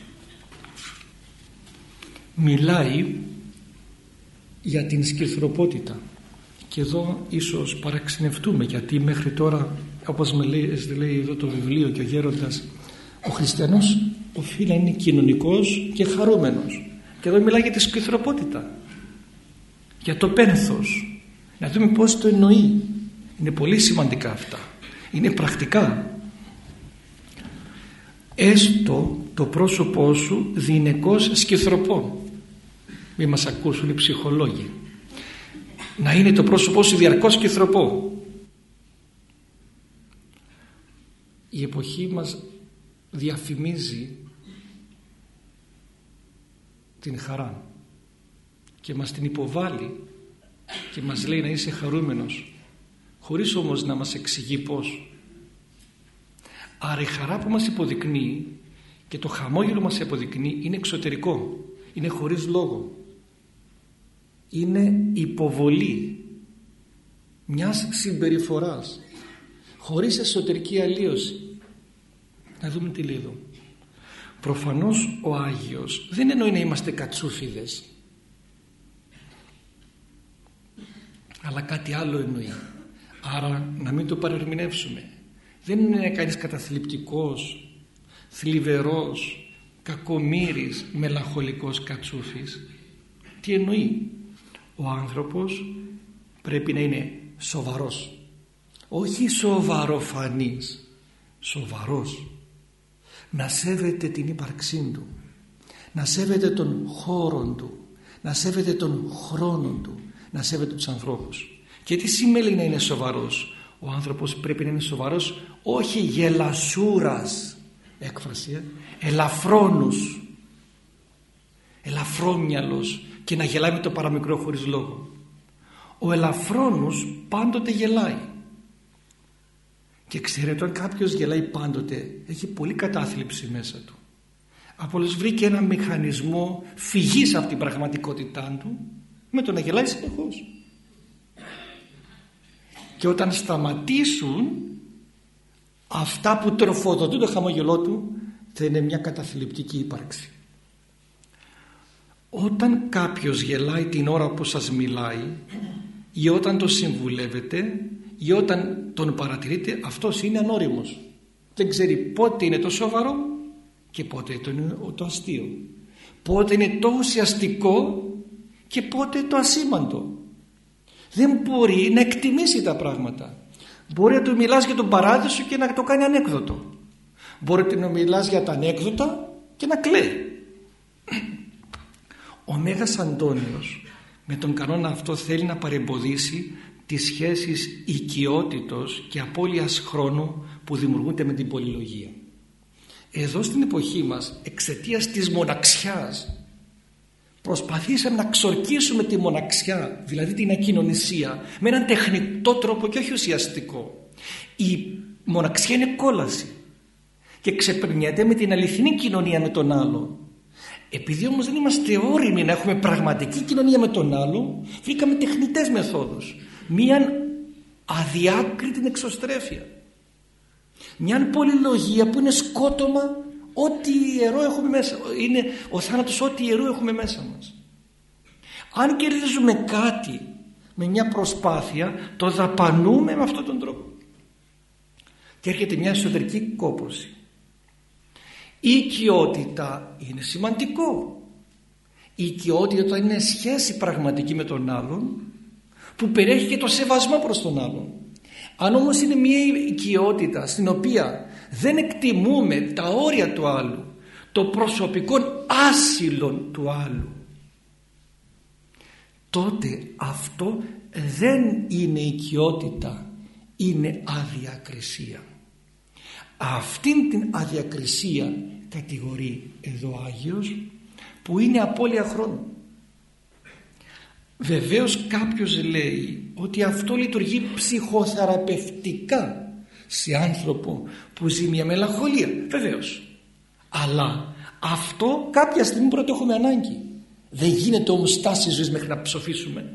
Μιλάει για την σκυλθροπότητα. Και εδώ ίσως παραξενευτούμε, γιατί μέχρι τώρα, όπως με λέει, λέει εδώ το βιβλίο και ο γέροντας, ο χριστιανός οφείλει να είναι κοινωνικός και χαρούμενος. Και εδώ μιλάει για τη σκυλθροπότητα, για το πένθος. Να δούμε πώς το εννοεί. Είναι πολύ σημαντικά αυτά. Είναι πρακτικά. Έστω το πρόσωπό σου διηνεκώς σκυλθροπό. Μη μας ακούσουν οι ψυχολόγοι. Να είναι το πρόσωπό σου διαρκώς σκυλθροπό. Η εποχή μας διαφημίζει την χαρά και μας την υποβάλλει και μας λέει να είσαι χαρούμενος, χωρίς όμως να μας εξηγεί πώς. Άρα η χαρά που μας υποδεικνύει και το χαμόγελο μας υποδεικνύει είναι εξωτερικό, είναι χωρίς λόγο, είναι υποβολή μιας συμπεριφοράς χωρίς εσωτερική αλλίωση. Να δούμε τι λέει εδώ. Προφανώς ο Άγιος δεν εννοεί να είμαστε κατσούφιδες, αλλά κάτι άλλο εννοεί. Άρα να μην το παρερμηνεύσουμε. Δεν είναι κανείς καταθλιπτικός, θλιβερός, κακομοίρης, μελαγχολικός κατσούφης. Τι εννοεί? Ο άνθρωπος πρέπει να είναι σοβαρός, όχι σοβαροφανής, σοβαρός, να σέβεται την ύπαρξή του, να σέβεται τον χώρο του, να σέβεται τον χρόνο του, να σέβεται τους ανθρώπους. Και τι σημαίνει να είναι σοβαρός? Ο άνθρωπος πρέπει να είναι σοβαρός, όχι γελασούρας έκφραση, ελαφρόνους, ελαφρόμυαλος και να γελάει με το παραμικρό χωρίς λόγο. Ο ελαφρόνους πάντοτε γελάει. Και ξέρετε, αν κάποιος γελάει πάντοτε, έχει πολύ κατάθλιψη μέσα του. Απόλυς βρήκε ένα μηχανισμό φυγής από την πραγματικότητά του με το να γελάει συνεχώς. Και όταν σταματήσουν αυτά που τροφοδοτούν το χαμόγελό του, θα είναι μια καταθλιπτική ύπαρξη. Όταν κάποιος γελάει την ώρα που σας μιλάει ή όταν το συμβουλεύετε ή όταν τον παρατηρείτε, αυτός είναι ανώριμος. Δεν ξέρει πότε είναι το σοβαρό και πότε είναι το αστείο, πότε είναι το ουσιαστικό και πότε το ασήμαντο. δεν μπορεί να εκτιμήσει τα πράγματα. Μπορεί να του μιλάς για τον παράδεισο και να το κάνει ανέκδοτο. Μπορεί να μιλάς για τα ανέκδοτα και να κλαίει. Ο Μέγας Αντώνιος με τον κανόνα αυτό θέλει να παρεμποδίσει τις σχέσεις οικειότητος και απώλειας χρόνου που δημιουργούνται με την πολυλογία. Εδώ στην εποχή μας, εξαιτίας της μοναξιάς, προσπαθήσαμε να ξορκίσουμε τη μοναξιά, δηλαδή την ακοινωνισία, με έναν τεχνητό τρόπο και όχι ουσιαστικό. Η μοναξιά είναι κόλαση και ξεπερνιέται με την αληθινή κοινωνία με τον άλλο. Επειδή όμως δεν είμαστε όριμοι να έχουμε πραγματική κοινωνία με τον άλλο, βρήκαμε τεχνητές μεθόδους. Μίαν αδιάκριτη εξωστρέφεια. Μιαν πολυλογία που είναι σκότωμα ό,τι ιερό έχουμε μέσα. Είναι ο θάνατος ό,τι ιερό έχουμε μέσα μας. Αν κερδίζουμε κάτι με μια προσπάθεια, το δαπανούμε με αυτόν τον τρόπο. Και έρχεται μια εσωτερική κόπωση. Η οικειότητα είναι σημαντικό. Η οικειότητα είναι σχέση πραγματική με τον άλλον που περιέχει και το σεβασμό προς τον άλλον. Αν όμως είναι μια οικειότητα στην οποία δεν εκτιμούμε τα όρια του άλλου, το προσωπικό άσυλο του άλλου, τότε αυτό δεν είναι οικειότητα, είναι αδιακρισία. Αυτήν την αδιακρισία κατηγορεί εδώ ο Άγιος, που είναι απώλεια χρόνου. Βεβαίως κάποιος λέει ότι αυτό λειτουργεί ψυχοθεραπευτικά σε άνθρωπο που ζει μια μελαγχολία. Βεβαίως. Αλλά αυτό κάποια στιγμή πρώτα έχουμε ανάγκη. Δεν γίνεται όμως στάση ζωής μέχρι να ψοφήσουμε.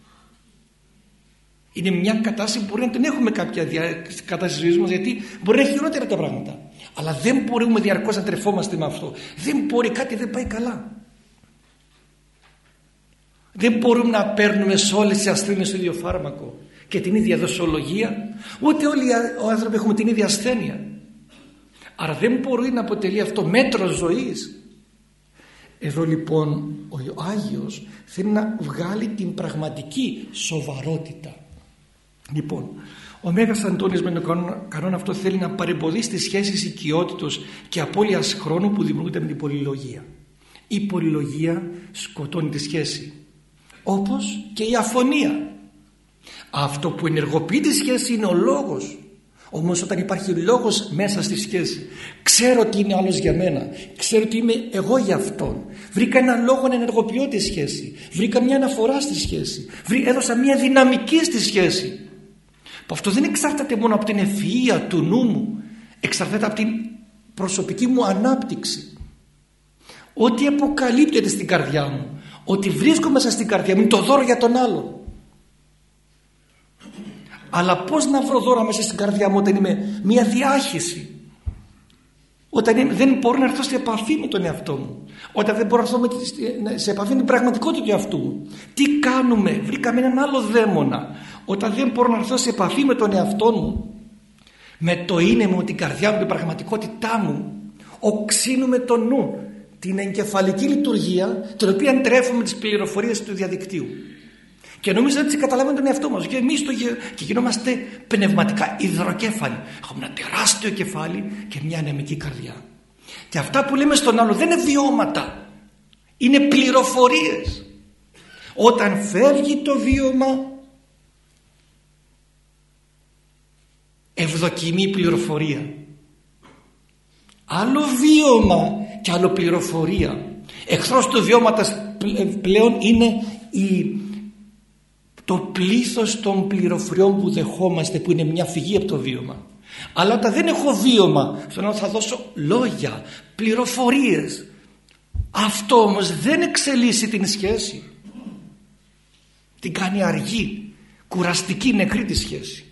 Είναι μια κατάσταση που μπορεί να την έχουμε κάποια δια... κατάσταση ζωής μας, γιατί μπορεί να έχει χειρότερα τα πράγματα. Αλλά δεν μπορούμε διαρκώς να τρεφόμαστε με αυτό. Δεν μπορεί, κάτι δεν πάει καλά. Δεν μπορούμε να παίρνουμε σε όλες τις ασθένειες το ίδιο φάρμακο και την ίδια δοσολογία. Ούτε όλοι οι άνθρωποι έχουμε την ίδια ασθένεια. Άρα δεν μπορεί να αποτελεί αυτό μέτρο ζωής. Εδώ λοιπόν ο Άγιος θέλει να βγάλει την πραγματική σοβαρότητα. Λοιπόν, ο Μέγας Αντώνης με τον κανόνα αυτό θέλει να παρεμποδίσει τις σχέσεις οικειότητος και απώλειας χρόνου που δημιουργούνται με την πολυλογία. Η πολυλογία σκοτώνει τη σχέση, όπως και η αφωνία. Αυτό που ενεργοποιεί τη σχέση είναι ο λόγος. Όμως όταν υπάρχει λόγος μέσα στη σχέση, ξέρω ότι είναι άλλος για μένα, ξέρω ότι είμαι εγώ για αυτόν, βρήκα έναν λόγο να ενεργοποιώ τη σχέση, βρήκα μια αναφορά στη σχέση, έδωσα μια δυναμική στη σχέση, που αυτό δεν εξαρτάται μόνο από την ευφυΐα του νου μου, εξαρτάται από την προσωπική μου ανάπτυξη. Ό,τι αποκαλύπτεται στην καρδιά μου, ότι βρίσκω μέσα στην καρδιά μου, είναι το δώρο για τον άλλον. Αλλά πώς να βρω δώρα μέσα στην καρδιά μου όταν είμαι μια διάχυση, όταν είμαι, δεν μπορώ να έρθω σε επαφή με τον εαυτό μου, όταν δεν μπορώ να έρθω σε επαφή με την πραγματικότητα του εαυτού μου? Τι κάνουμε? Βρήκαμε έναν άλλο δαίμονα. Όταν δεν μπορώ να έρθω σε επαφή με τον εαυτό μου, με το είναι μου, την καρδιά μου, την πραγματικότητά μου, οξύνουμε το νου, την εγκεφαλική λειτουργία, την οποία τρέφουμε τις πληροφορίες του διαδικτύου. Και νομίζω ότι καταλαβαίνουμε τον εαυτό μας. Και εμείς το, και γινόμαστε πνευματικά υδροκέφαλοι. Έχουμε ένα τεράστιο κεφάλι και μια ανεμική καρδιά. Και αυτά που λέμε στον άλλο δεν είναι βιώματα. Είναι πληροφορίες. Όταν φεύγει το βίωμα, ευδοκιμεί η πληροφορία. Άλλο βίωμα και άλλο πληροφορία. Εχθρός του βιώματος πλέον είναι η... το πλήθος των πληροφοριών που δεχόμαστε, που είναι μια φυγή από το βίωμα. Αλλά όταν δεν έχω βίωμα, στον άλλο θα δώσω λόγια, πληροφορίες. Αυτό όμως δεν εξελίσσει την σχέση. Την κάνει αργή, κουραστική, νεκρή τη σχέση.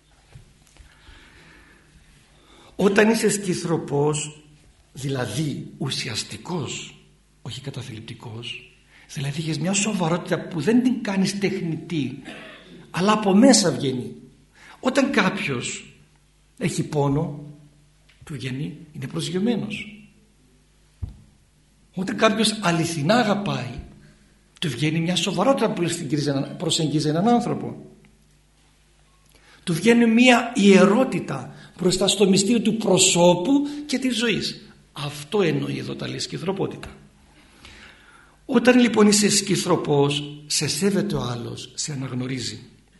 Όταν είσαι σκυθροπός, δηλαδή ουσιαστικός, όχι καταθλιπτικός, δηλαδή έχεις μια σοβαρότητα που δεν την κάνεις τεχνητή, αλλά από μέσα βγαίνει. Όταν κάποιος έχει πόνο, του βγαίνει, είναι προσγειωμένος. Όταν κάποιος αληθινά αγαπάει, Του βγαίνει μια σοβαρότητα που προσεγγίζει έναν άνθρωπο. Του βγαίνει μια ιερότητα μπροστά στο μυστήριο του προσώπου και της ζωής. Αυτό εννοεί εδώ τα λέει σκυθροπότητα. Όταν λοιπόν είσαι σκυθροπός, σε σέβεται ο άλλος, σε αναγνωρίζει.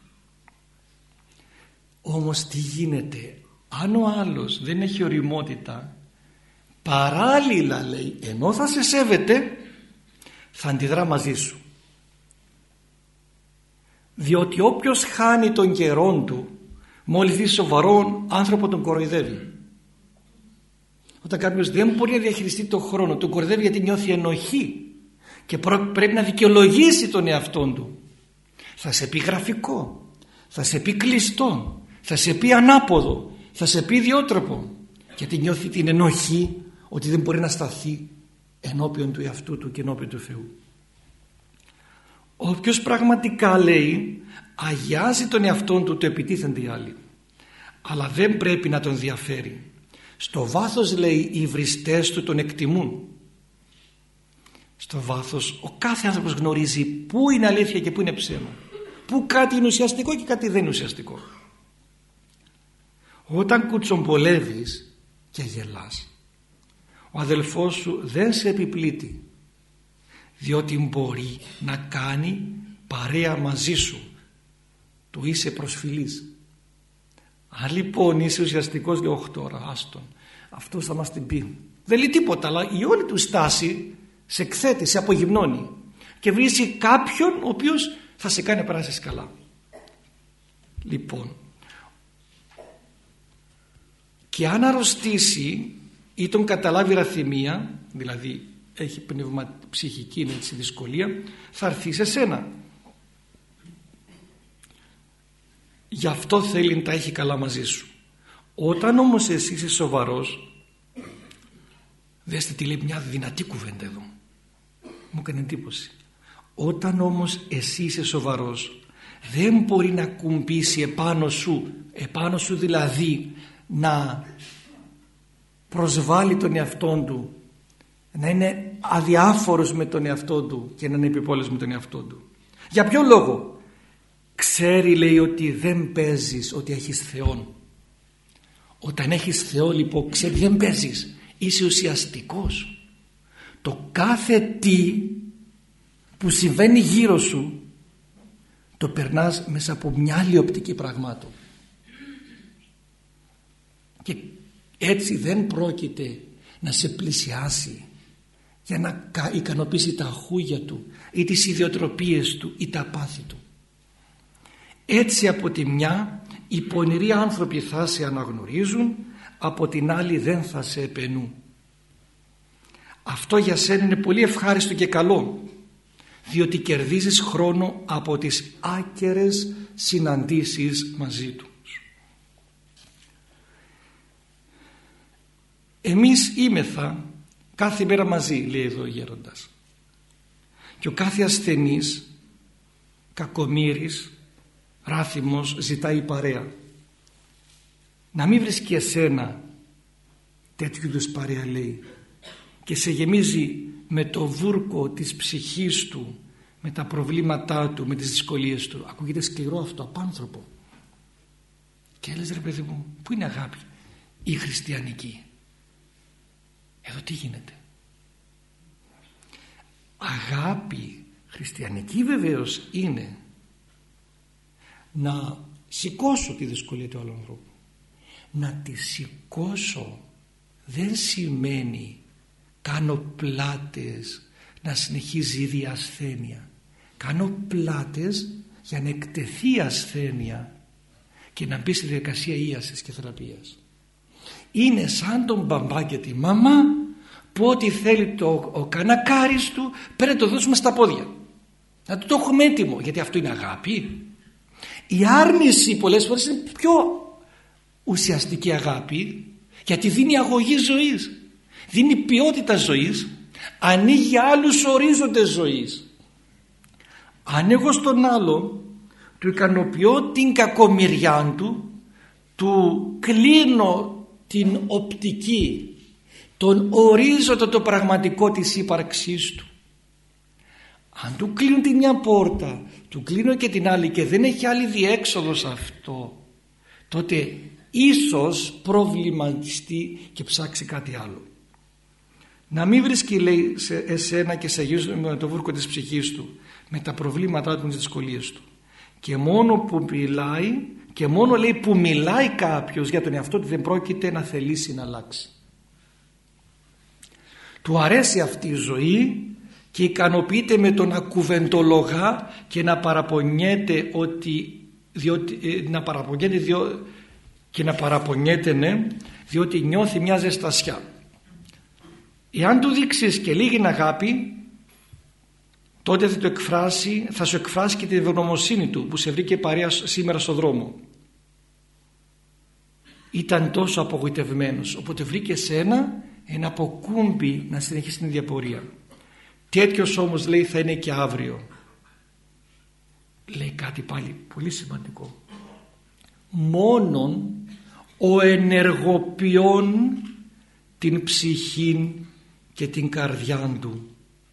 Όμως τι γίνεται? Αν ο άλλος δεν έχει ωριμότητα, παράλληλα λέει, ενώ θα σε σέβεται, θα αντιδρά μαζί σου. Διότι όποιος χάνει τον καιρόν του, μόλις δει σοβαρόν άνθρωπο, τον κοροϊδεύει. Όταν κάποιος δεν μπορεί να διαχειριστεί τον χρόνο, τον κοροϊδεύει γιατί νιώθει ενοχή και πρέπει να δικαιολογήσει τον εαυτόν του. Θα σε πει γραφικό, θα σε πει κλειστό, θα σε πει ανάποδο, θα σε πει ιδιότροπο, γιατί νιώθει την ενοχή ότι δεν μπορεί να σταθεί ενώπιον του εαυτού του και ενώπιον του Θεού. Όποιος πραγματικά λέει αγιάζει τον εαυτόν του, το επιτίθενται οι άλλοι, αλλά δεν πρέπει να τον διαφέρει. Στο βάθος λέει οι βριστές του τον εκτιμούν. Στο βάθος ο κάθε άνθρωπος γνωρίζει πού είναι αλήθεια και πού είναι ψέμα, πού κάτι είναι ουσιαστικό και κάτι δεν είναι ουσιαστικό. Όταν κουτσομπολεύεις και γελάς, ο αδελφός σου δεν σε επιπλήττει, διότι μπορεί να κάνει παρέα μαζί σου, του είσαι προσφυλής. Αν λοιπόν είσαι ουσιαστικός, λέει όχι τώρα, άστον, αυτός θα μας την πει, δεν λέει τίποτα, αλλά η όλη του στάση σε εκθέτει, σε απογυμνώνει και βρίσκει κάποιον ο οποίος θα σε κάνει να περάσεις καλά. Λοιπόν, και αν αρρωστήσει ή τον καταλάβει ραθυμία, δηλαδή έχει πνευμα, ψυχική έτσι, δυσκολία, θα έρθει σε σένα. Γι' αυτό θέλει να τα έχει καλά μαζί σου. Όταν όμως εσύ είσαι σοβαρός, δέστε τι λέει μια δυνατή κουβέντα εδώ, μου έκανε εντύπωση. Όταν όμως εσύ είσαι σοβαρός, δεν μπορεί να κουμπίσει επάνω σου, επάνω σου δηλαδή να προσβάλλει τον εαυτόν του, να είναι αδιάφορος με τον εαυτό του και να είναι επιπόλαιος με τον εαυτό του. Για ποιο λόγο? Ξέρει, λέει, ότι δεν παίζεις, ότι έχεις Θεόν. Όταν έχεις Θεό λοιπόν, ξέρει, δεν παίζεις, είσαι ουσιαστικός. Το κάθε τι που συμβαίνει γύρω σου το περνάς μέσα από μια άλλη οπτική πραγμάτων, και έτσι δεν πρόκειται να σε πλησιάσει για να ικανοποιήσει τα χούγια του ή τις ιδιοτροπίες του ή τα πάθη του. Έτσι από τη μια οι πονηροί άνθρωποι θα σε αναγνωρίζουν, από την άλλη δεν θα σε επενούν. Αυτό για σένα είναι πολύ ευχάριστο και καλό, διότι κερδίζεις χρόνο από τις άκερες συναντήσεις μαζί του. Εμείς είμεθα κάθε μέρα μαζί, λέει εδώ ο γέροντας, και ο κάθε ασθενής, κακομοίρης, ράθυμος ζητάει παρέα. Να μην βρίσκει εσένα τέτοιου είδους παρέα, λέει, και σε γεμίζει με το βούρκο της ψυχής του, με τα προβλήματά του, με τις δυσκολίες του. Ακούγεται σκληρό αυτό, απάνθρωπο. Και λες, ρε παιδί μου, πού είναι αγάπη η χριστιανική? Εδώ τι γίνεται? Αγάπη χριστιανική βεβαίως είναι να σηκώσω τη δυσκολία του άλλου ανθρώπου. Να τη σηκώσω δεν σημαίνει κάνω πλάτες να συνεχίζει η ίδια ασθένεια. Κάνω πλάτες για να εκτεθεί η ασθένεια και να μπει στη διαδικασία ίασης και θεραπείας. Είναι σαν τον μπαμπά και τη μαμά που ό,τι θέλει το, ο κανακάρης του πρέπει να το δώσουμε στα πόδια, να το, το έχουμε έτοιμο, γιατί αυτό είναι αγάπη. Η άρνηση πολλές φορές είναι πιο ουσιαστική αγάπη, γιατί δίνει αγωγή ζωής, δίνει ποιότητα ζωής, ανοίγει άλλους ορίζοντες ζωής. Αν εγώ στον άλλο του ικανοποιώ την κακομοιριά του, του κλείνω την οπτική, τον ορίζοντα το πραγματικό της ύπαρξής του, Αν του κλείνω τη μια πόρτα, του κλείνω και την άλλη και δεν έχει άλλη διέξοδο σε αυτό, τότε ίσως προβληματιστεί και ψάξει κάτι άλλο. Να μην βρίσκει, λέει, σε εσένα και σε αγίους με το βούρκο της ψυχής του, με τα προβλήματά του, με τις δυσκολίες του. Και μόνο που μιλάει, και μόνο λέει που μιλάει κάποιος για τον εαυτό του, δεν πρόκειται να θελήσει να αλλάξει. Του αρέσει αυτή η ζωή και ικανοποιείται με το να κουβεντολογά και να παραπονιέται ότι, διότι, να παραπονιέται διό, και να παραπονιέται ναι, διότι νιώθει μια ζεστασιά. Εάν του δείξεις και λίγη αγάπη, τότε θα, το εκφράσει, θα σου εκφράσει και την ευγνωμοσύνη του που σε βρήκε παρέα σήμερα στο δρόμο. Ήταν τόσο απογοητευμένος, οπότε βρήκε σένα ένα αποκούμπι να συνεχίσει την ίδια πορεία. Τέτοιος όμως, λέει, θα είναι και αύριο. Λέει κάτι πάλι πολύ σημαντικό. Μόνον ο ενεργοποιών την ψυχή και την καρδιά του.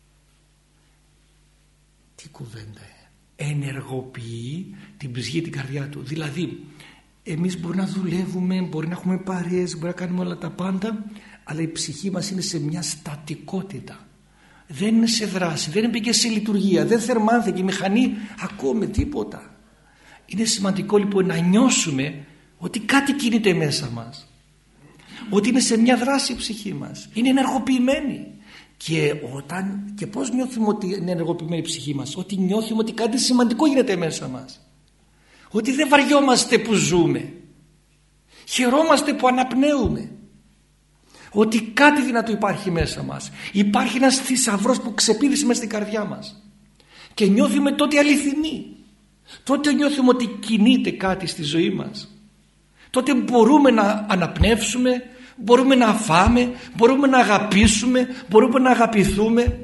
Τι κουβέντα, ενεργοποιεί την ψυχή, την καρδιά του. Δηλαδή εμείς μπορεί να δουλεύουμε, μπορεί να έχουμε παρέες, μπορεί να κάνουμε όλα τα πάντα, αλλά η ψυχή μας είναι σε μια στατικότητα, δεν είναι σε δράση, δεν μπήκε σε λειτουργία, δεν θερμάνθηκε η μηχανή ακόμη τίποτα. Είναι σημαντικό λοιπόν να νιώσουμε ότι κάτι κινείται μέσα μας, ότι είναι σε μια δράση η ψυχή μας, είναι ενεργοποιημένη. Και, όταν, και πώς νιώθουμε ότι είναι ενεργοποιημένη η ψυχή μας? Ότι νιώθουμε ότι κάτι σημαντικό γίνεται μέσα μας, ότι δεν βαριόμαστε που ζούμε, χαιρόμαστε που αναπνέουμε, ότι κάτι δυνατό υπάρχει μέσα μας, υπάρχει ένας θησαυρός που ξεπήδησε μέσα στην καρδιά μας και νιώθουμε τότε αληθινοί. Τότε νιώθουμε ότι κινείται κάτι στη ζωή μας, τότε μπορούμε να αναπνεύσουμε, μπορούμε να φάμε, μπορούμε να αγαπήσουμε, μπορούμε να αγαπηθούμε.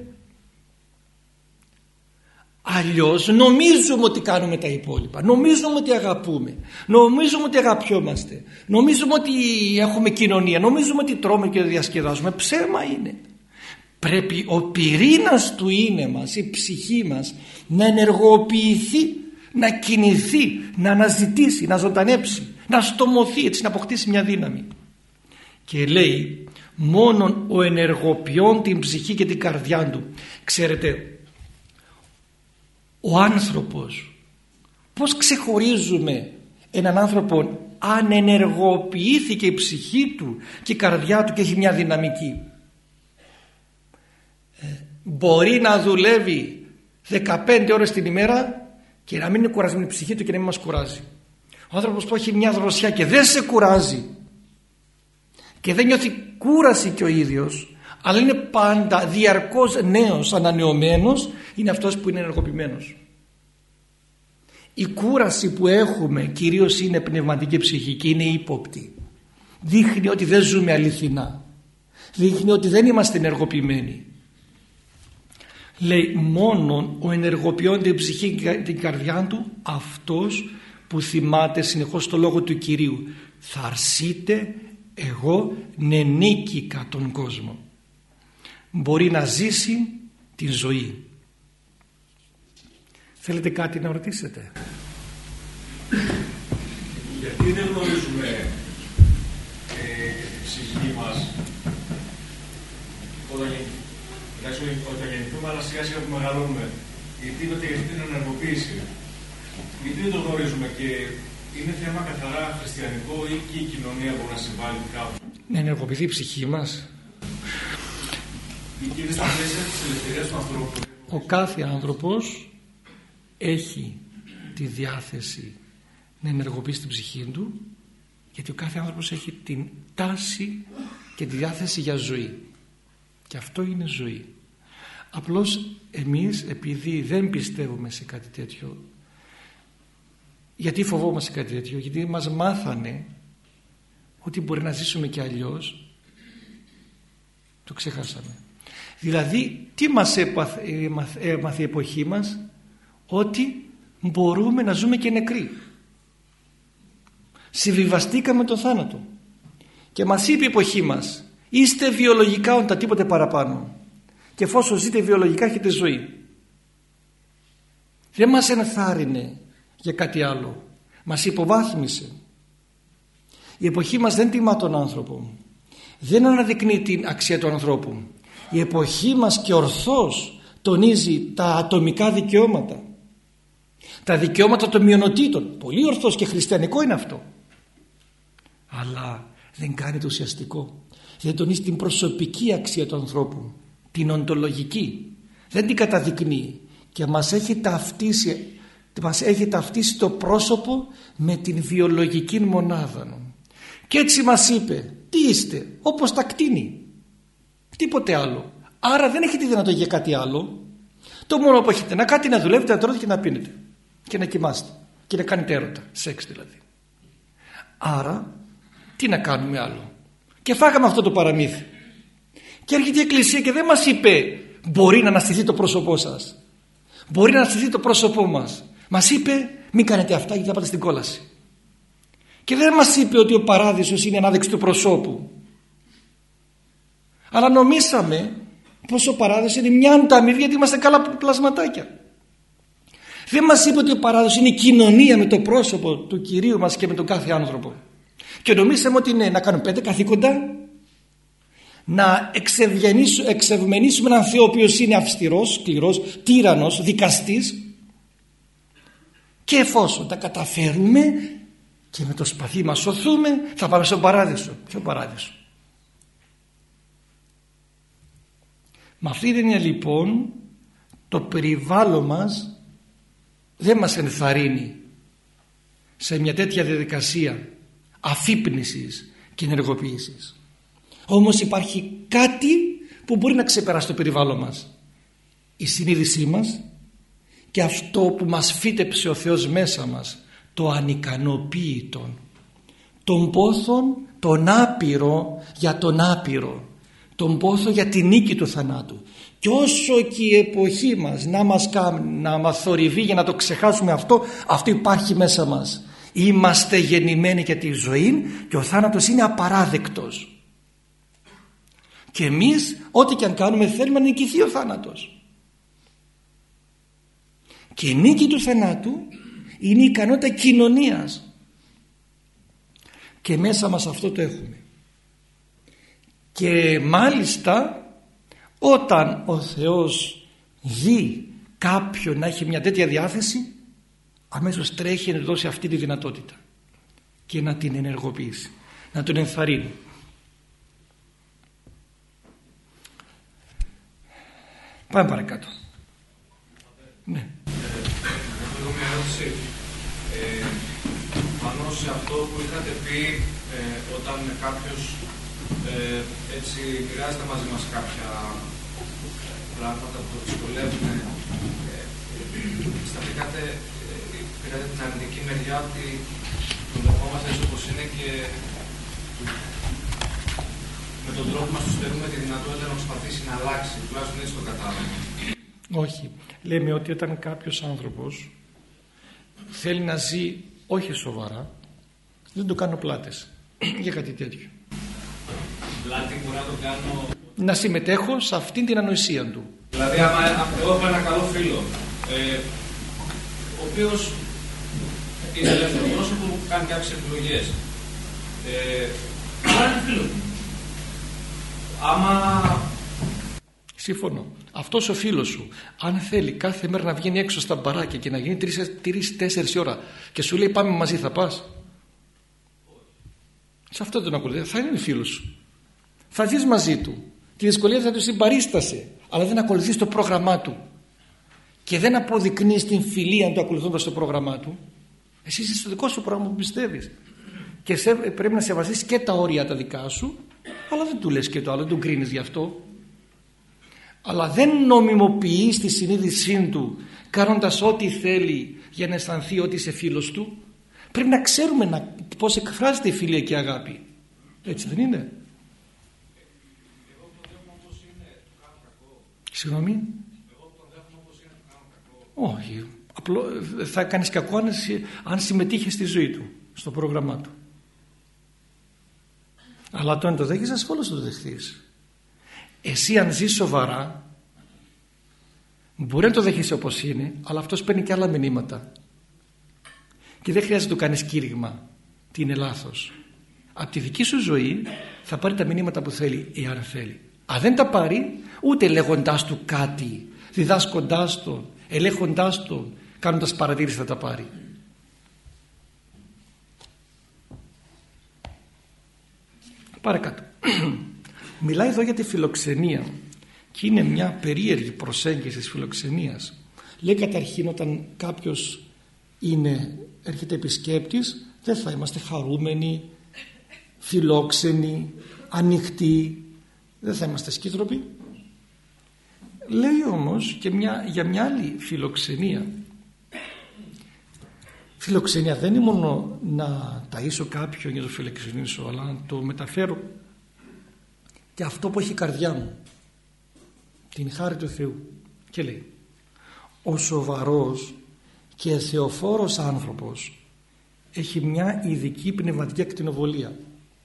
Αλλιώς νομίζουμε ότι κάνουμε τα υπόλοιπα, νομίζουμε ότι αγαπούμε, νομίζουμε ότι αγαπιόμαστε, νομίζουμε ότι έχουμε κοινωνία, νομίζουμε ότι τρώμε και διασκεδάζουμε. Ψέμα είναι. Πρέπει ο πυρήνας του είναι μας, η ψυχή μας, να ενεργοποιηθεί, να κινηθεί, να αναζητήσει, να ζωντανέψει, να στομωθεί, έτσι να αποκτήσει μια δύναμη. Και λέει μόνον ο ενεργοποιών την ψυχή και την καρδιά του. Ξέρετε, ο άνθρωπος, πώς ξεχωρίζουμε έναν άνθρωπο αν ενεργοποιήθηκε η ψυχή του και η καρδιά του και έχει μια δυναμική? Ε, μπορεί να δουλεύει δεκαπέντε ώρες την ημέρα και να μην είναι κουρασμένη η ψυχή του και να μην μας κουράζει. Ο άνθρωπος που έχει μια δροσιά και δεν σε κουράζει και δεν νιώθει κούραση και ο ίδιος, αλλά είναι πάντα διαρκώς νέος, ανανεωμένος, είναι αυτός που είναι ενεργοποιημένος. Η κούραση που έχουμε κυρίως είναι πνευματική, ψυχική, είναι ύποπτη. Δείχνει ότι δεν ζούμε αληθινά, δείχνει ότι δεν είμαστε ενεργοποιημένοι. Λέει μόνον ο ενεργοποιών την ψυχή και την καρδιά του, αυτός που θυμάται συνεχώς το λόγο του Κυρίου, θα αρσείτε εγώ νενίκηκα τον κόσμο. Μπορεί να ζήσει την ζωή. Θέλετε κάτι να ρωτήσετε? Γιατί δεν γνωρίζουμε ε, τη ψυχή μας όταν, όταν γεννηθούμε, αλλά σιγά σιγά που μεγαλώνουμε? Γιατί είπατε για την ενεργοποίηση? Γιατί δεν το γνωρίζουμε και είναι θέμα καθαρά χριστιανικό ή και η κοινωνία μπορεί να συμβάλλει κάπου? Να ενεργοποιηθεί η ψυχή μας. Και είναι στα πλαίσια της ελευθερίας του ανθρώπου. Ο κάθε άνθρωπος έχει τη διάθεση να ενεργοποιήσει την ψυχή του, γιατί ο κάθε άνθρωπος έχει την τάση και τη διάθεση για ζωή, και αυτό είναι ζωή. Απλώς εμείς, επειδή δεν πιστεύουμε σε κάτι τέτοιο, γιατί φοβόμαστε κάτι τέτοιο? Γιατί μας μάθανε ότι μπορεί να ζήσουμε και αλλιώς, το ξεχάσαμε. Δηλαδή τι μας έμαθε η εποχή μας? Ότι μπορούμε να ζούμε και νεκροί. Συμβιβαστήκαμε τον θάνατο και μας είπε η εποχή μας, είστε βιολογικά όντα, τίποτε παραπάνω, και εφόσον ζείτε βιολογικά έχετε ζωή. Δεν μας ενθάρρυνε για κάτι άλλο. Μας υποβάθμισε. Η εποχή μας δεν τιμά τον άνθρωπο. Δεν αναδεικνύει την αξία του ανθρώπου. Η εποχή μας και ορθώς τονίζει τα ατομικά δικαιώματα. Τα δικαιώματα των μειονοτήτων. Πολύ ορθώς και χριστιανικό είναι αυτό. Αλλά δεν κάνει το ουσιαστικό. Δεν τονίζει την προσωπική αξία του ανθρώπου. Την οντολογική. Δεν την καταδεικνύει. Και μας έχει ταυτίσει, μας έχει ταυτίσει το πρόσωπο με την βιολογική μονάδα. Και έτσι μας είπε, τι είστε, όπως τα κτήνη. Τίποτε άλλο. Άρα δεν έχετε δυνατότητα για κάτι άλλο. Το μόνο που έχετε να κάτι να δουλεύετε, να τρώτε και να πίνετε. Και να κοιμάστε. Και να κάνετε έρωτα. Σεξ δηλαδή. Άρα τι να κάνουμε άλλο. Και φάγαμε αυτό το παραμύθι. Και έρχεται η Εκκλησία και δεν μας είπε μπορεί να αναστηθεί το πρόσωπό σας. Μπορεί να αναστηθεί το πρόσωπό μας. Μας είπε μην κάνετε αυτά γιατί θα πάτε στην κόλαση. Και δεν μας είπε ότι ο παράδεισος είναι ανάδειξη του προσώπου. Αλλά νομίσαμε πως ο παράδεισος είναι μια ανταμοιβή γιατί είμαστε καλά πλασματάκια. Δεν μας είπε ότι ο παράδεισος είναι η κοινωνία με το πρόσωπο του Κυρίου μας και με τον κάθε άνθρωπο. Και νομίσαμε ότι είναι να κάνουμε πέντε καθήκοντα, να εξευμενήσουμε έναν Θεό ο οποίος είναι αυστηρός, σκληρός, τύραννος, δικαστής, και εφόσον τα καταφέρουμε και με το σπαθί μας σωθούμε θα πάμε στον παράδεισο. Ποιο παράδεισο? Με αυτή την έννοια λοιπόν το περιβάλλον μας δεν μας ενθαρρύνει σε μια τέτοια διαδικασία αφύπνισης και ενεργοποίησης. Όμως υπάρχει κάτι που μπορεί να ξεπεράσει το περιβάλλον μας. Η συνείδησή μας και αυτό που μας φύτεψε ο Θεός μέσα μας, το ανικανοποίητο, τον πόθον τον άπειρο για τον άπειρο, τον πόθο για την νίκη του θανάτου. Και όσο και η εποχή μας να μας κάνει, να μας θορυβεί για να το ξεχάσουμε αυτό, αυτό υπάρχει μέσα μας. Είμαστε γεννημένοι για τη ζωή και ο θάνατος είναι απαράδεκτος. Και εμείς ό,τι και αν κάνουμε θέλουμε να νικηθεί ο θάνατος. Και η νίκη του θανάτου είναι η ικανότητα κοινωνίας. Και μέσα μας αυτό το έχουμε. Και μάλιστα όταν ο Θεός δει κάποιον να έχει μια τέτοια διάθεση, αμέσως τρέχει να δώσει αυτή τη δυνατότητα και να την ενεργοποιήσει, να τον ενθαρρύνει. Πάμε παρακάτω. Ναι. Έχω μια ερώτηση. Ε, πάνω σε αυτό που είχατε πει ε, όταν κάποιος ε, έτσι μοιράζεται μαζί μας κάποια πράγματα που το δυσκολεύουν, ε, σταθήκατε, ε, πήρατε την αρνητική μεριά ότι τον δεχόμαστε έτσι όπως είναι και με τον τρόπο μας του στερούμε τη δυνατότητα να προσπαθήσει να αλλάξει, τουλάχιστον έτσι το κατάλαβα. Όχι. Λέμε ότι όταν κάποιος άνθρωπος θέλει να ζει όχι σοβαρά, δεν του κάνω πλάτες για κάτι τέτοιο. Πλάτη μπορώ να το κάνω... Να συμμετέχω σε αυτήν την ανοησία του. Δηλαδή, άμα εγώ έχω ένα καλό φίλο, ε, ο οποίος είναι ελεύθερο πρόσωπο που κάνει κάποιες επιλογές. Ε, αλλά είναι φίλο του. Άμα... Σύμφωνο. Αυτός ο φίλος σου, αν θέλει κάθε μέρα να βγαίνει έξω στα μπαράκια και να γίνει τρεις τέσσερις ώρα και σου λέει πάμε μαζί, θα πας? Σε αυτό τον ακολουθεί. Θα είναι φίλος σου. Θα δεις μαζί του. Τη δυσκολία θα του συμπαρίστασε, αλλά δεν ακολουθείς το πρόγραμμά του και δεν αποδεικνύεις την φιλία του ακολουθώντας το πρόγραμμά του. Εσύ είσαι στο δικό σου πρόγραμμα που πιστεύεις και σε, πρέπει να σεβαστείς και τα όρια τα δικά σου, αλλά δεν του λες και το άλλο, δεν τον κρίνεις γι' αυτό. Αλλά δεν νομιμοποιείς τη συνείδησή του κάνοντας ό,τι θέλει για να αισθανθεί ότι είσαι φίλος του. Πρέπει να ξέρουμε να, πώς εκφράζεται η φιλία και η αγάπη. Έτσι δεν είναι? Εγώ τον δέχομαι όπως είναι, του κάνω κακό. Συγγνώμη? Εγώ τον δέχομαι όπως είναι, του κάνω κακό. Όχι. Απλό, θα κάνεις κακό αν, αν συμμετείχες στη ζωή του, στο πρόγραμμά του. Αλλά το αν το δέχεις, ασφαλώς το δεχθείς. Εσύ αν ζεις σοβαρά, Μπορεί να το δέχεσαι όπως είναι, αλλά αυτός παίρνει και άλλα μηνύματα και δεν χρειάζεται να του κάνεις κήρυγμα τι είναι λάθος. Από τη δική σου ζωή θα πάρει τα μηνύματα που θέλει, εάν θέλει. Αν δεν τα πάρει, ούτε λέγοντάς του κάτι, διδάσκοντάς τον, ελέγχοντάς τον, κάνοντας παρατήρηση θα τα πάρει. Παρακάτω. Μιλάει εδώ για τη φιλοξενία και είναι μια περίεργη προσέγγιση της φιλοξενίας. Λέει καταρχήν, όταν κάποιος είναι, έρχεται επισκέπτης, δεν θα είμαστε χαρούμενοι, φιλόξενοι, ανοιχτοί, δεν θα είμαστε σκύτροποι. Λέει όμως και μια, για μια άλλη φιλοξενία. Φιλοξενία δεν είναι μόνο να ταΐσω κάποιον για να το φιλοξενήσω, αλλά να το μεταφέρω και αυτό που έχει η καρδιά μου, την χάρη του Θεού. Και λέει, ο σοβαρός και θεοφόρος άνθρωπος έχει μια ειδική πνευματική ακτινοβολία.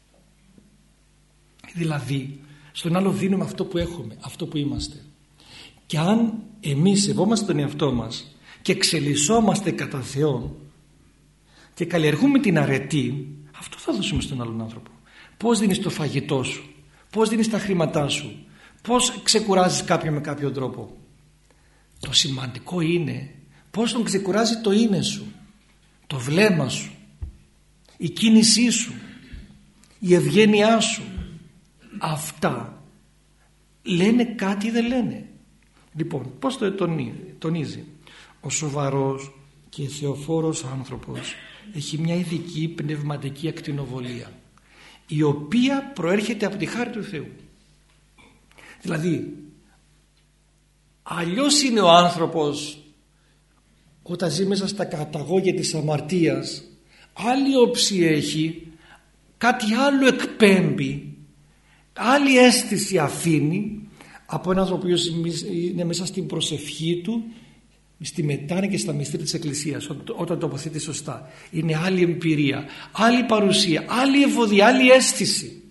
Δηλαδή στον άλλο δίνουμε αυτό που έχουμε, αυτό που είμαστε. Και αν εμείς σεβόμαστε τον εαυτό μας και εξελισσόμαστε κατά Θεόν και καλλιεργούμε την αρετή, αυτό θα δώσουμε στον άλλον άνθρωπο. Πώς δίνεις το φαγητό σου, πώς δίνεις τα χρήματά σου, πώς ξεκουράζεις κάποιον με κάποιο τρόπο. Το σημαντικό είναι πώς τον ξεκουράζει το είναι σου, το βλέμμα σου, η κίνησή σου, η ευγένειά σου. Αυτά λένε κάτι ή δεν λένε. Λοιπόν, πώς το τονίζει? Ο σοβαρός και θεοφόρος άνθρωπος έχει μια ειδική πνευματική ακτινοβολία, η οποία προέρχεται από τη χάρη του Θεού. Δηλαδή αλλιώς είναι ο άνθρωπος όταν ζει μέσα στα καταγόγια της αμαρτίας, άλλη όψη έχει, κάτι άλλο εκπέμπει, άλλη αίσθηση αφήνει από έναν άνθρωπο που είναι μέσα στην προσευχή του, στη μετάνοια και στα μυστήρια της Εκκλησίας, όταν τοποθετεί σωστά. Είναι άλλη εμπειρία, άλλη παρουσία, άλλη ευωδία, άλλη αίσθηση.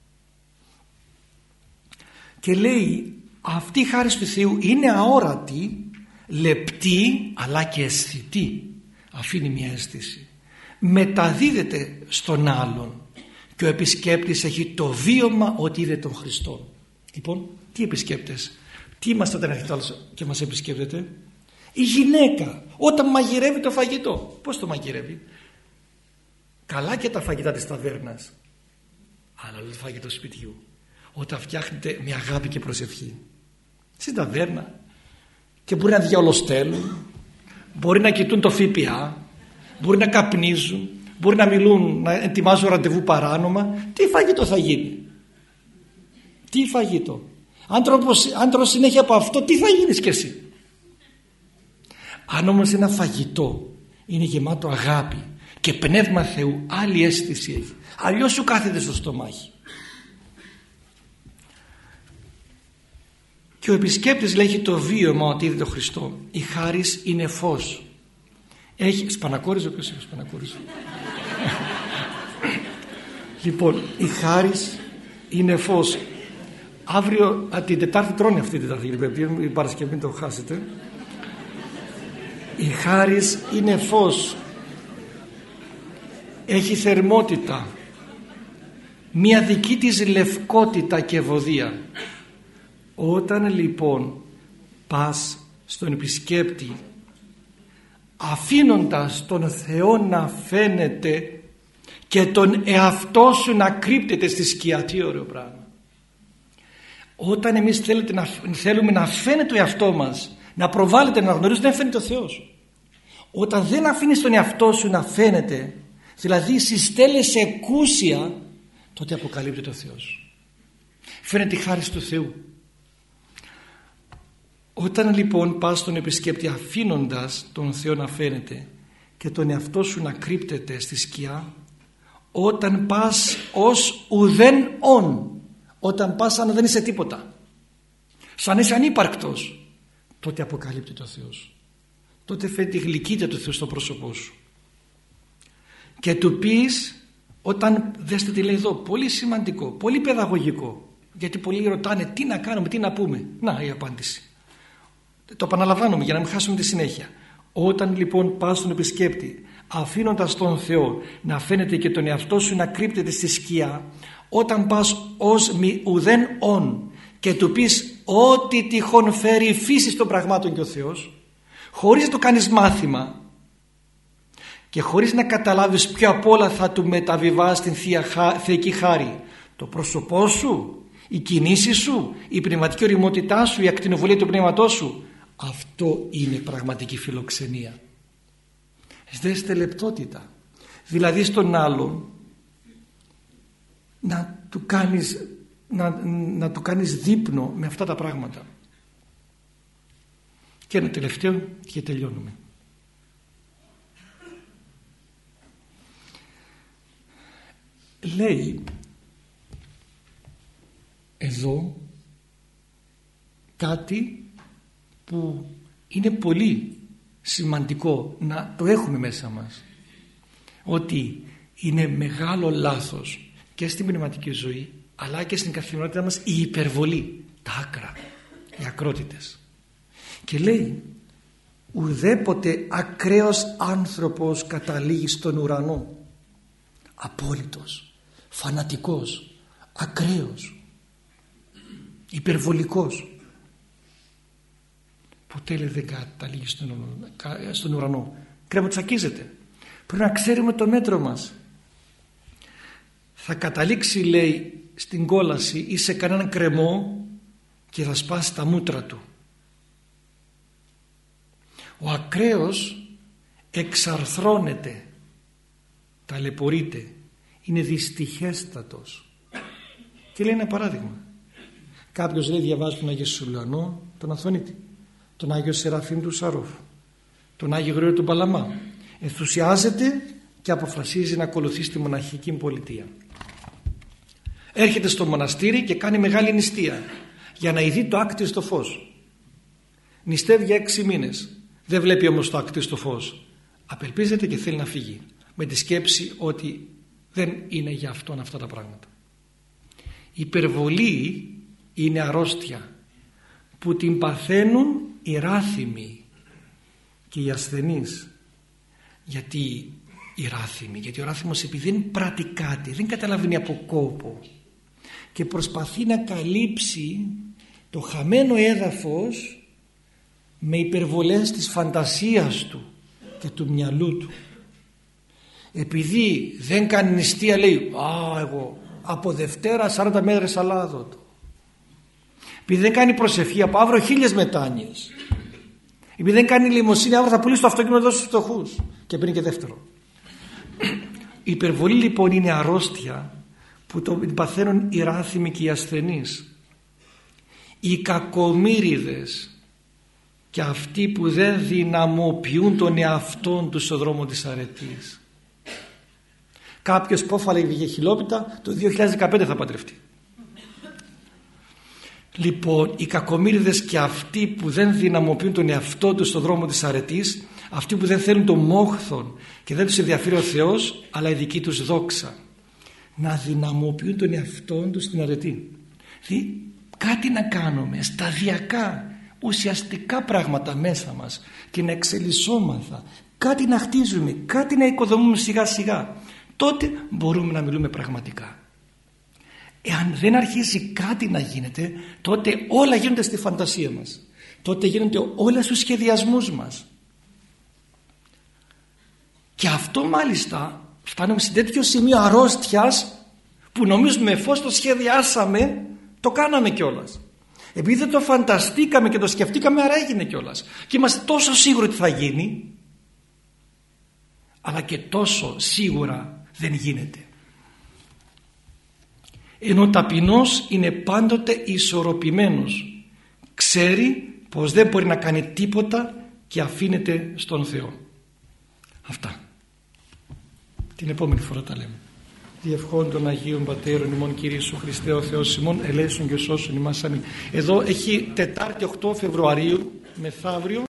Και λέει, αυτή η χάρη του Θεού είναι αόρατη, λεπτή αλλά και αισθητή. Αφήνει μια αίσθηση, μεταδίδεται στον άλλον και ο επισκέπτης έχει το βίωμα ότι είδε τον Χριστό. Λοιπόν, τι επισκέπτες, τι είμαστε όταν έρχεται άλλος και μας επισκέπτεται? Η γυναίκα όταν μαγειρεύει το φαγητό. Πώς το μαγειρεύει? Καλά και τα φαγητά της ταβέρνας, αλλά το φαγητό σπιτιού, όταν φτιάχνεται με αγάπη και προσευχή. Στην ταβέρνα και μπορεί να διαολοστέλουν, μπορεί να κοιτούν το ΦΠΑ, μπορεί να καπνίζουν, μπορεί να μιλούν, να ετοιμάζουν ραντεβού παράνομα. Τι φαγητό θα γίνει? Τι φαγητό? Αν τρως συνέχεια από αυτό, τι θα γίνεις κι εσύ? Αν όμως ένα φαγητό είναι γεμάτο αγάπη και πνεύμα Θεού, άλλη αίσθηση έχει. Αλλιώς σου κάθεται στο στομάχι. Και ο επισκέπτης λέει, έχει το βίωμα ότι είδε τον Χριστό. Η χάρις είναι φως. Έχει... Σπανακόριζε, ποιος είπε σπανακόριζε? Λοιπόν, η χάρις είναι φως. Αύριο, α, την Τετάρτη τρώνε αυτή την Τετάρτη, η Παρασκευή, μην το χάσετε. Η χάρις είναι φως, έχει θερμότητα, μια δική της λευκότητα και ευωδία. Όταν λοιπόν πας στον επισκέπτη αφήνοντας τον Θεό να φαίνεται και τον εαυτό σου να κρύπτεται στη σκιά, τι ωραίο πράγμα. Όταν εμείς θέλετε να, θέλουμε να φαίνεται ο εαυτό μας, να προβάλλεται, να γνωρίζετε, δεν φαίνεται ο Θεός. Όταν δεν αφήνεις τον εαυτό σου να φαίνεται, δηλαδή συστέλλεσαι εκούσια, τότε αποκαλύπτεται ο Θεός. Φαίνεται η χάρις του Θεού. Όταν λοιπόν πας στον επισκέπτη αφήνοντας τον Θεό να φαίνεται και τον εαυτό σου να κρύπτεται στη σκιά, όταν πας ως ουδέν ον, όταν πας σαν να δεν είσαι τίποτα, σαν είσαι ανύπαρκτος, τότε αποκαλύπτεται ο Θεός. Τότε φαίνεται η γλυκύτητα του Θεού στο πρόσωπό σου. Και του πεις, όταν δέστε τι λέει εδώ, πολύ σημαντικό, πολύ παιδαγωγικό, γιατί πολλοί ρωτάνε τι να κάνουμε, τι να πούμε. Να η απάντηση. Το επαναλαμβάνουμε για να μην χάσουμε τη συνέχεια. Όταν λοιπόν πας στον επισκέπτη, αφήνοντας τον Θεό να φαίνεται και τον εαυτό σου να κρύπτεται στη σκιά, όταν πας ως μη ουδέν ον και του πεις ό,τι τυχόν φέρει η φύση των πραγμάτων και ο Θεός, χωρίς να το κάνεις μάθημα και χωρίς να καταλάβεις ποιο απ' όλα θα του μεταβιβάς την θεία, θεϊκή χάρη, το πρόσωπό σου, η κινήση σου, η πνευματική ωριμότητά σου, η ακτινοβολία του πνεύματός σου, αυτό είναι πραγματική φιλοξενία. Δέστε λεπτότητα. Δηλαδή στον άλλον να του κάνεις, να, να του κάνεις δείπνο με αυτά τα πράγματα. Και ένα τελευταίο και τελειώνουμε. Λέει εδώ κάτι που είναι πολύ σημαντικό να το έχουμε μέσα μας, ότι είναι μεγάλο λάθος και στην πνευματική ζωή αλλά και στην καθημερινότητά μας η υπερβολή, τα άκρα, οι ακρότητες. Και λέει ουδέποτε ακραίος άνθρωπος καταλήγει στον ουρανό, απόλυτος, φανατικός, ακραίος, υπερβολικός, ποτέ λέει δεν καταλήγει στον, στον ουρανό, κρεμοτσακίζεται. Πρέπει να ξέρουμε το μέτρο μας. Θα καταλήξει λέει στην κόλαση ή σε κανέναν κρεμό και θα σπάσει τα μούτρα του. Ο ακραίος εξαρθρώνεται, ταλαιπωρείται, είναι δυστυχέστατος. Και λέει ένα παράδειγμα. Κάποιος λέει διαβάζει τον Άγιο Σουλανό, τον Αθωνίτη, τον Άγιο Σεραφείμ του Σαρόφ, τον Άγιο Γρηγόριο του Παλαμά, ενθουσιάζεται και αποφασίζει να ακολουθεί τη μοναχική πολιτεία. Έρχεται στο μοναστήρι και κάνει μεγάλη νηστεία για να ειδεί το άκτιστο φως. Νηστεύει για έξι μήνες, δεν βλέπει όμως το άκτιστο φως, απελπίζεται και θέλει να φύγει με τη σκέψη ότι δεν είναι για αυτόν αυτά τα πράγματα. Η υπερβολή είναι αρρώστια που την παθαίνουν οι ράθυμοι και οι ασθενείς. Γιατί οι ράθυμοι, γιατί ο ράθυμος επειδή δεν πράττει κάτι, δεν καταλαβαίνει από κόπο και προσπαθεί να καλύψει το χαμένο έδαφος με υπερβολές της φαντασίας του και του μυαλού του. Επειδή δεν κάνει νηστεία λέει «Α, εγώ από Δευτέρα σαράντα μέρες αλάδωτο». Επειδή δεν κάνει προσευχή από αύριο χίλιες μετάνοιες. Επειδή δεν κάνει λιμοσύνη αύριο θα πουλήσει το αυτοκίνητο εδώ στους φτωχούς. Και παίρνει και δεύτερο. Η υπερβολή λοιπόν είναι αρρώστια που το παθαίνουν οι ράθυμοι και οι ασθενείς. Οι κακομοίριδες και αυτοί που δεν δυναμοποιούν τον εαυτόν τους στον δρόμο της αρετής. Κάποιος που έφαλε χιλόπιτα το δύο χιλιάδες δεκαπέντε θα παντρευτεί. Λοιπόν, οι κακομοίριδες και αυτοί που δεν δυναμοποιούν τον εαυτό τους στον δρόμο της αρετής, αυτοί που δεν θέλουν τον μόχθον και δεν τους ενδιαφέρει ο Θεός αλλά η δική τους δόξα, να δυναμοποιούν τον εαυτό τους στην αρετή. Δηλαδή κάτι να κάνουμε σταδιακά, ουσιαστικά πράγματα μέσα μας και να εξελισσόμαθα, κάτι να χτίζουμε, κάτι να οικοδομούμε σιγά σιγά, τότε μπορούμε να μιλούμε πραγματικά. Εάν δεν αρχίσει κάτι να γίνεται, τότε όλα γίνονται στη φαντασία μας, τότε γίνονται όλα στους σχεδιασμούς μας. Και αυτό μάλιστα φτάνουμε σε τέτοιο σημείο αρρώστιας που νομίζουμε εφόσον το σχεδιάσαμε το κάναμε κιόλας. Επειδή δεν το φανταστήκαμε και το σκεφτήκαμε, άρα έγινε κιόλας. Και είμαστε τόσο σίγουροι ότι θα γίνει, αλλά και τόσο σίγουρα δεν γίνεται. Ενώ ο ταπεινός είναι πάντοτε ισορροπημένος. Ξέρει πως δεν μπορεί να κάνει τίποτα και αφήνεται στον Θεό. Αυτά. Την επόμενη φορά τα λέμε. Διευχών των Αγίων Πατέρων ημών Κύριε Ιησού Χριστέ ο Θεός ημών ελέησον και σώσον ημάς. Αμήν. Εδώ έχει Τετάρτη οκτώ Φεβρουαρίου μεθαύριο